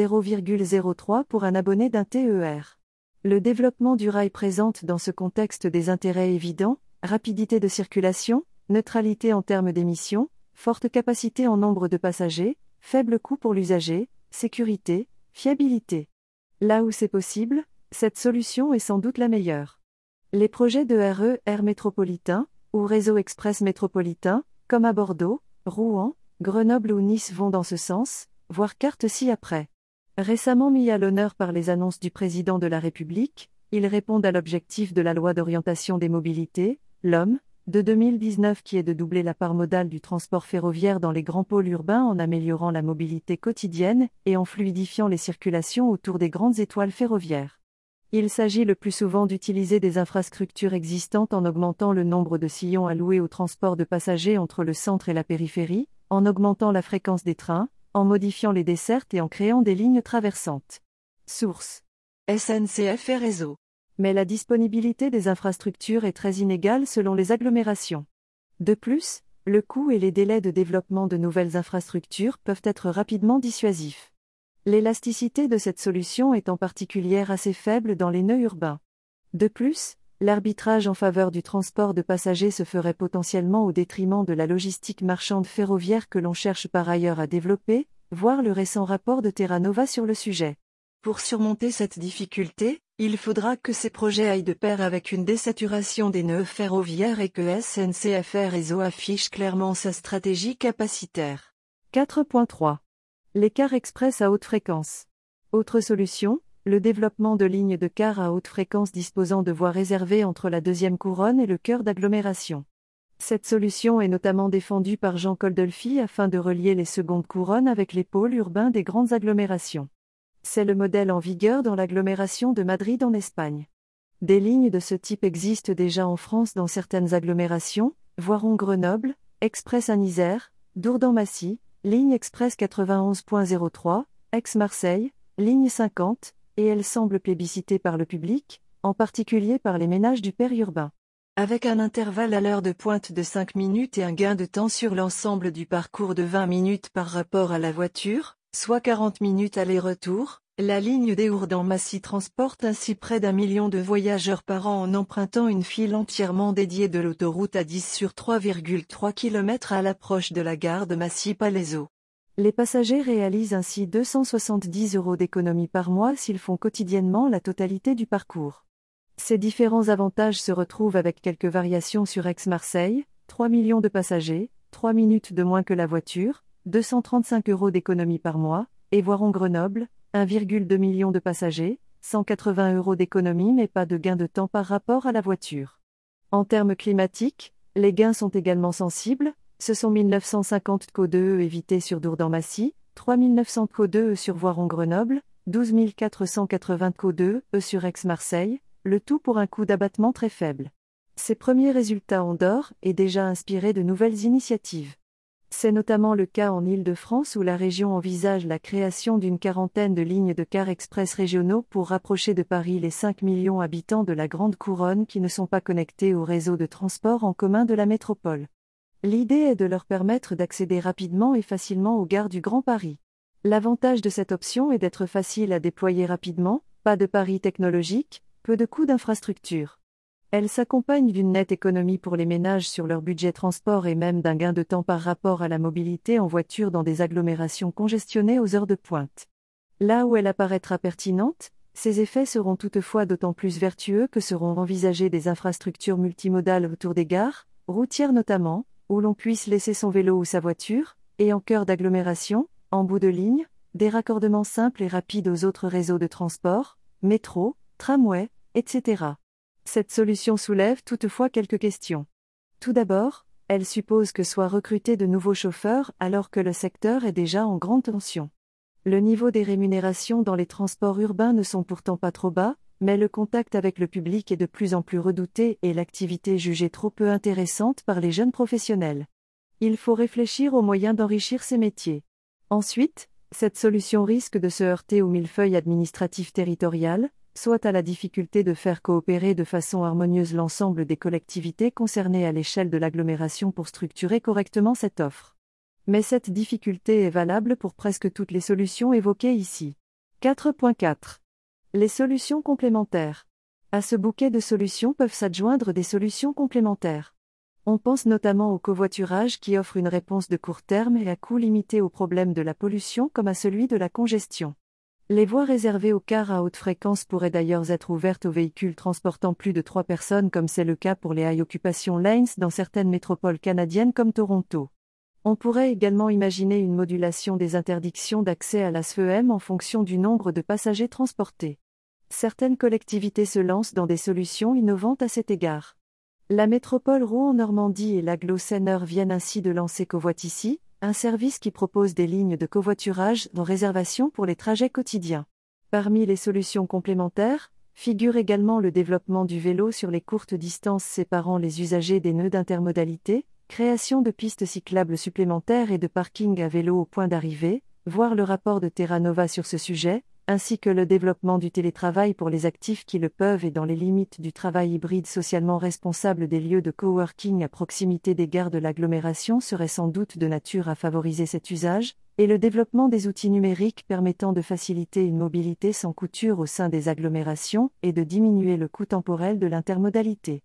0,03 pour un abonné d'un TER. Le développement du rail présente dans ce contexte des intérêts évidents: rapidité de circulation, neutralité en termes d'émissions, forte capacité en nombre de passagers, faible coût pour l'usager, sécurité, fiabilité. Là où c'est possible, cette solution est sans doute la meilleure. Les projets de RER métropolitain, ou réseau express métropolitain, comme à Bordeaux, Rouen, Grenoble ou Nice vont dans ce sens, voir carte ci-après. Récemment mis à l'honneur par les annonces du président de la République, ils répondent à l'objectif de la loi d'orientation des mobilités, LOM, de 2019 qui est de doubler la part modale du transport ferroviaire dans les grands pôles urbains en améliorant la mobilité quotidienne et en fluidifiant les circulations autour des grandes étoiles ferroviaires. Il s'agit le plus souvent d'utiliser des infrastructures existantes en augmentant le nombre de sillons alloués au transport de passagers entre le centre et la périphérie, en augmentant la fréquence des trains, en modifiant les dessertes et en créant des lignes traversantes. Source: SNCF et Réseau. Mais la disponibilité des infrastructures est très inégale selon les agglomérations. De plus, le coût et les délais de développement de nouvelles infrastructures peuvent être rapidement dissuasifs. L'élasticité de cette solution est en particulier assez faible dans les nœuds urbains. De plus, l'arbitrage en faveur du transport de passagers se ferait potentiellement au détriment de la logistique marchande ferroviaire que l'on cherche par ailleurs à développer, voir le récent rapport de Terra Nova sur le sujet. Pour surmonter cette difficulté, il faudra que ces projets aillent de pair avec une désaturation des nœuds ferroviaires et que SNCF Réseau affiche clairement sa stratégie capacitaire. 4.3. Les cars express à haute fréquence. Autre solution, le développement de lignes de cars à haute fréquence disposant de voies réservées entre la deuxième couronne et le cœur d'agglomération. Cette solution est notamment défendue par Jean Coldolphy afin de relier les secondes couronnes avec les pôles urbains des grandes agglomérations. C'est le modèle en vigueur dans l'agglomération de Madrid en Espagne. Des lignes de ce type existent déjà en France dans certaines agglomérations, Voiron-Grenoble, Express Isère, Dourdan-Massy, ligne Express 91.03, Aix-Marseille, ligne 50, et elle semble plébiscitée par le public, en particulier par les ménages du périurbain. Avec un intervalle à l'heure de pointe de 5 minutes et un gain de temps sur l'ensemble du parcours de 20 minutes par rapport à la voiture, soit 40 minutes aller-retour, la ligne Dourdan-Massy transporte ainsi près d'1 million de voyageurs par an en empruntant une file entièrement dédiée de l'autoroute A10 sur 3,3 km à l'approche de la gare de Massy-Palaiseau. Les passagers réalisent ainsi 270 € d'économie par mois s'ils font quotidiennement la totalité du parcours. Ces différents avantages se retrouvent avec quelques variations sur Aix-Marseille, 3 millions de passagers, 3 minutes de moins que la voiture, 235 € d'économie par mois, et Voiron-Grenoble, 1,2 million de passagers, 180 € d'économie mais pas de gain de temps par rapport à la voiture. En termes climatiques, les gains sont également sensibles, ce sont 1950 CO2e évités sur Dourdan-Massy, 3900 CO2e sur Voiron-Grenoble, 12 480 CO2e sur Aix-Marseille, le tout pour un coût d'abattement très faible. Ces premiers résultats ont d'ores et déjà inspiré de nouvelles initiatives. C'est notamment le cas en Île-de-France où la région envisage la création d'une quarantaine de lignes de cars express régionaux pour rapprocher de Paris les 5 millions habitants de la Grande Couronne qui ne sont pas connectés au réseau de transport en commun de la métropole. L'idée est de leur permettre d'accéder rapidement et facilement aux gares du Grand Paris. L'avantage de cette option est d'être facile à déployer rapidement, pas de pari technologique, peu de coûts d'infrastructure. Elle s'accompagne d'une nette économie pour les ménages sur leur budget transport et même d'un gain de temps par rapport à la mobilité en voiture dans des agglomérations congestionnées aux heures de pointe. Là où elle apparaîtra pertinente, ces effets seront toutefois d'autant plus vertueux que seront envisagées des infrastructures multimodales autour des gares, routières notamment, où l'on puisse laisser son vélo ou sa voiture, et en cœur d'agglomération, en bout de ligne, des raccordements simples et rapides aux autres réseaux de transport, métro, tramway, etc. Cette solution soulève toutefois quelques questions. Tout d'abord, elle suppose que soient recrutés de nouveaux chauffeurs alors que le secteur est déjà en grande tension. Le niveau des rémunérations dans les transports urbains ne sont pourtant pas trop bas, mais le contact avec le public est de plus en plus redouté et l'activité jugée trop peu intéressante par les jeunes professionnels. Il faut réfléchir aux moyens d'enrichir ces métiers. Ensuite, cette solution risque de se heurter au millefeuille administratif territorial, soit à la difficulté de faire coopérer de façon harmonieuse l'ensemble des collectivités concernées à l'échelle de l'agglomération pour structurer correctement cette offre. Mais cette difficulté est valable pour presque toutes les solutions évoquées ici. 4.4. Les solutions complémentaires. À ce bouquet de solutions peuvent s'adjoindre des solutions complémentaires. On pense notamment au covoiturage qui offre une réponse de court terme et à coût limité au problème de la pollution comme à celui de la congestion. Les voies réservées aux cars à haute fréquence pourraient d'ailleurs être ouvertes aux véhicules transportant plus de 3 personnes comme c'est le cas pour les high occupation lanes dans certaines métropoles canadiennes comme Toronto. On pourrait également imaginer une modulation des interdictions d'accès à la SFEM en fonction du nombre de passagers transportés. Certaines collectivités se lancent dans des solutions innovantes à cet égard. La métropole Rouen-Normandie et l'agglo Seine-Nord viennent ainsi de lancer Covoitici, un service qui propose des lignes de covoiturage de réservation pour les trajets quotidiens. Parmi les solutions complémentaires, figure également le développement du vélo sur les courtes distances séparant les usagers des nœuds d'intermodalité, création de pistes cyclables supplémentaires et de parkings à vélo au point d'arrivée, voir le rapport de Terra Nova sur ce sujet, ainsi que le développement du télétravail pour les actifs qui le peuvent et dans les limites du travail hybride socialement responsable des lieux de coworking à proximité des gares de l'agglomération serait sans doute de nature à favoriser cet usage, et le développement des outils numériques permettant de faciliter une mobilité sans couture au sein des agglomérations et de diminuer le coût temporel de l'intermodalité.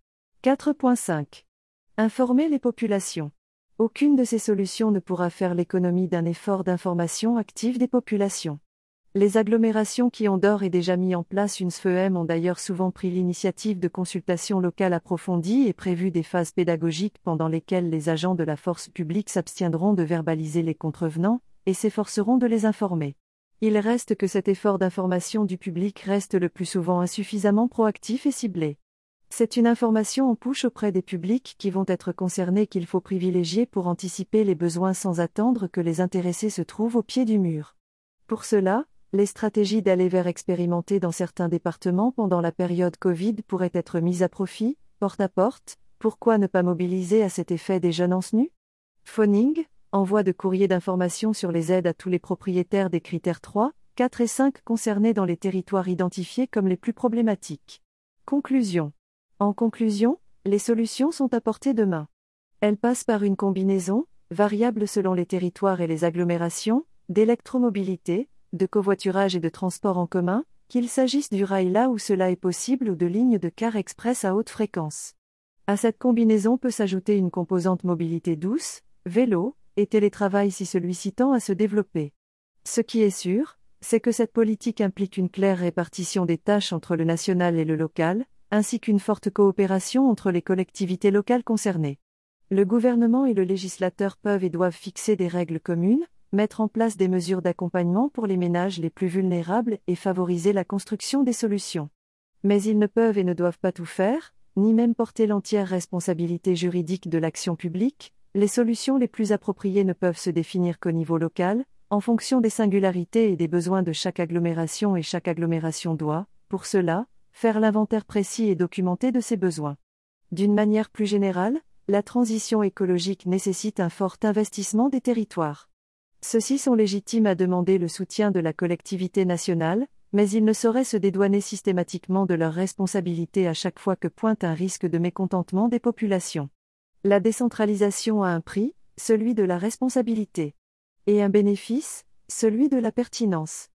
4.5. Informer les populations. Aucune de ces solutions ne pourra faire l'économie d'un effort d'information active des populations. Les agglomérations qui ont d'ores et déjà mis en place une SFEM ont d'ailleurs souvent pris l'initiative de consultations locales approfondies et prévu des phases pédagogiques pendant lesquelles les agents de la force publique s'abstiendront de verbaliser les contrevenants et s'efforceront de les informer. Il reste que cet effort d'information du public reste le plus souvent insuffisamment proactif et ciblé. C'est une information en push auprès des publics qui vont être concernés qu'il faut privilégier pour anticiper les besoins sans attendre que les intéressés se trouvent au pied du mur. Pour cela, les stratégies d'aller vers expérimenter dans certains départements pendant la période Covid pourraient être mises à profit, porte à porte. Pourquoi ne pas mobiliser à cet effet des jeunes en SNU? Phoning, envoi de courrier d'information sur les aides à tous les propriétaires des critères 3, 4 et 5 concernés dans les territoires identifiés comme les plus problématiques. Conclusion. En conclusion, les solutions sont à portée de main. Elles passent par une combinaison, variable selon les territoires et les agglomérations, d'électromobilité, de covoiturage et de transport en commun, qu'il s'agisse du rail là où cela est possible ou de lignes de car express à haute fréquence. À cette combinaison peut s'ajouter une composante mobilité douce, vélo, et télétravail si celui-ci tend à se développer. Ce qui est sûr, c'est que cette politique implique une claire répartition des tâches entre le national et le local, ainsi qu'une forte coopération entre les collectivités locales concernées. Le gouvernement et le législateur peuvent et doivent fixer des règles communes, mettre en place des mesures d'accompagnement pour les ménages les plus vulnérables et favoriser la construction des solutions. Mais ils ne peuvent et ne doivent pas tout faire, ni même porter l'entière responsabilité juridique de l'action publique. Les solutions les plus appropriées ne peuvent se définir qu'au niveau local, en fonction des singularités et des besoins de chaque agglomération et chaque agglomération doit, pour cela, faire l'inventaire précis et documenté de ses besoins. D'une manière plus générale, la transition écologique nécessite un fort investissement des territoires. Ceux-ci sont légitimes à demander le soutien de la collectivité nationale, mais ils ne sauraient se dédouaner systématiquement de leurs responsabilités à chaque fois que pointe un risque de mécontentement des populations. La décentralisation a un prix, celui de la responsabilité. Et un bénéfice, celui de la pertinence.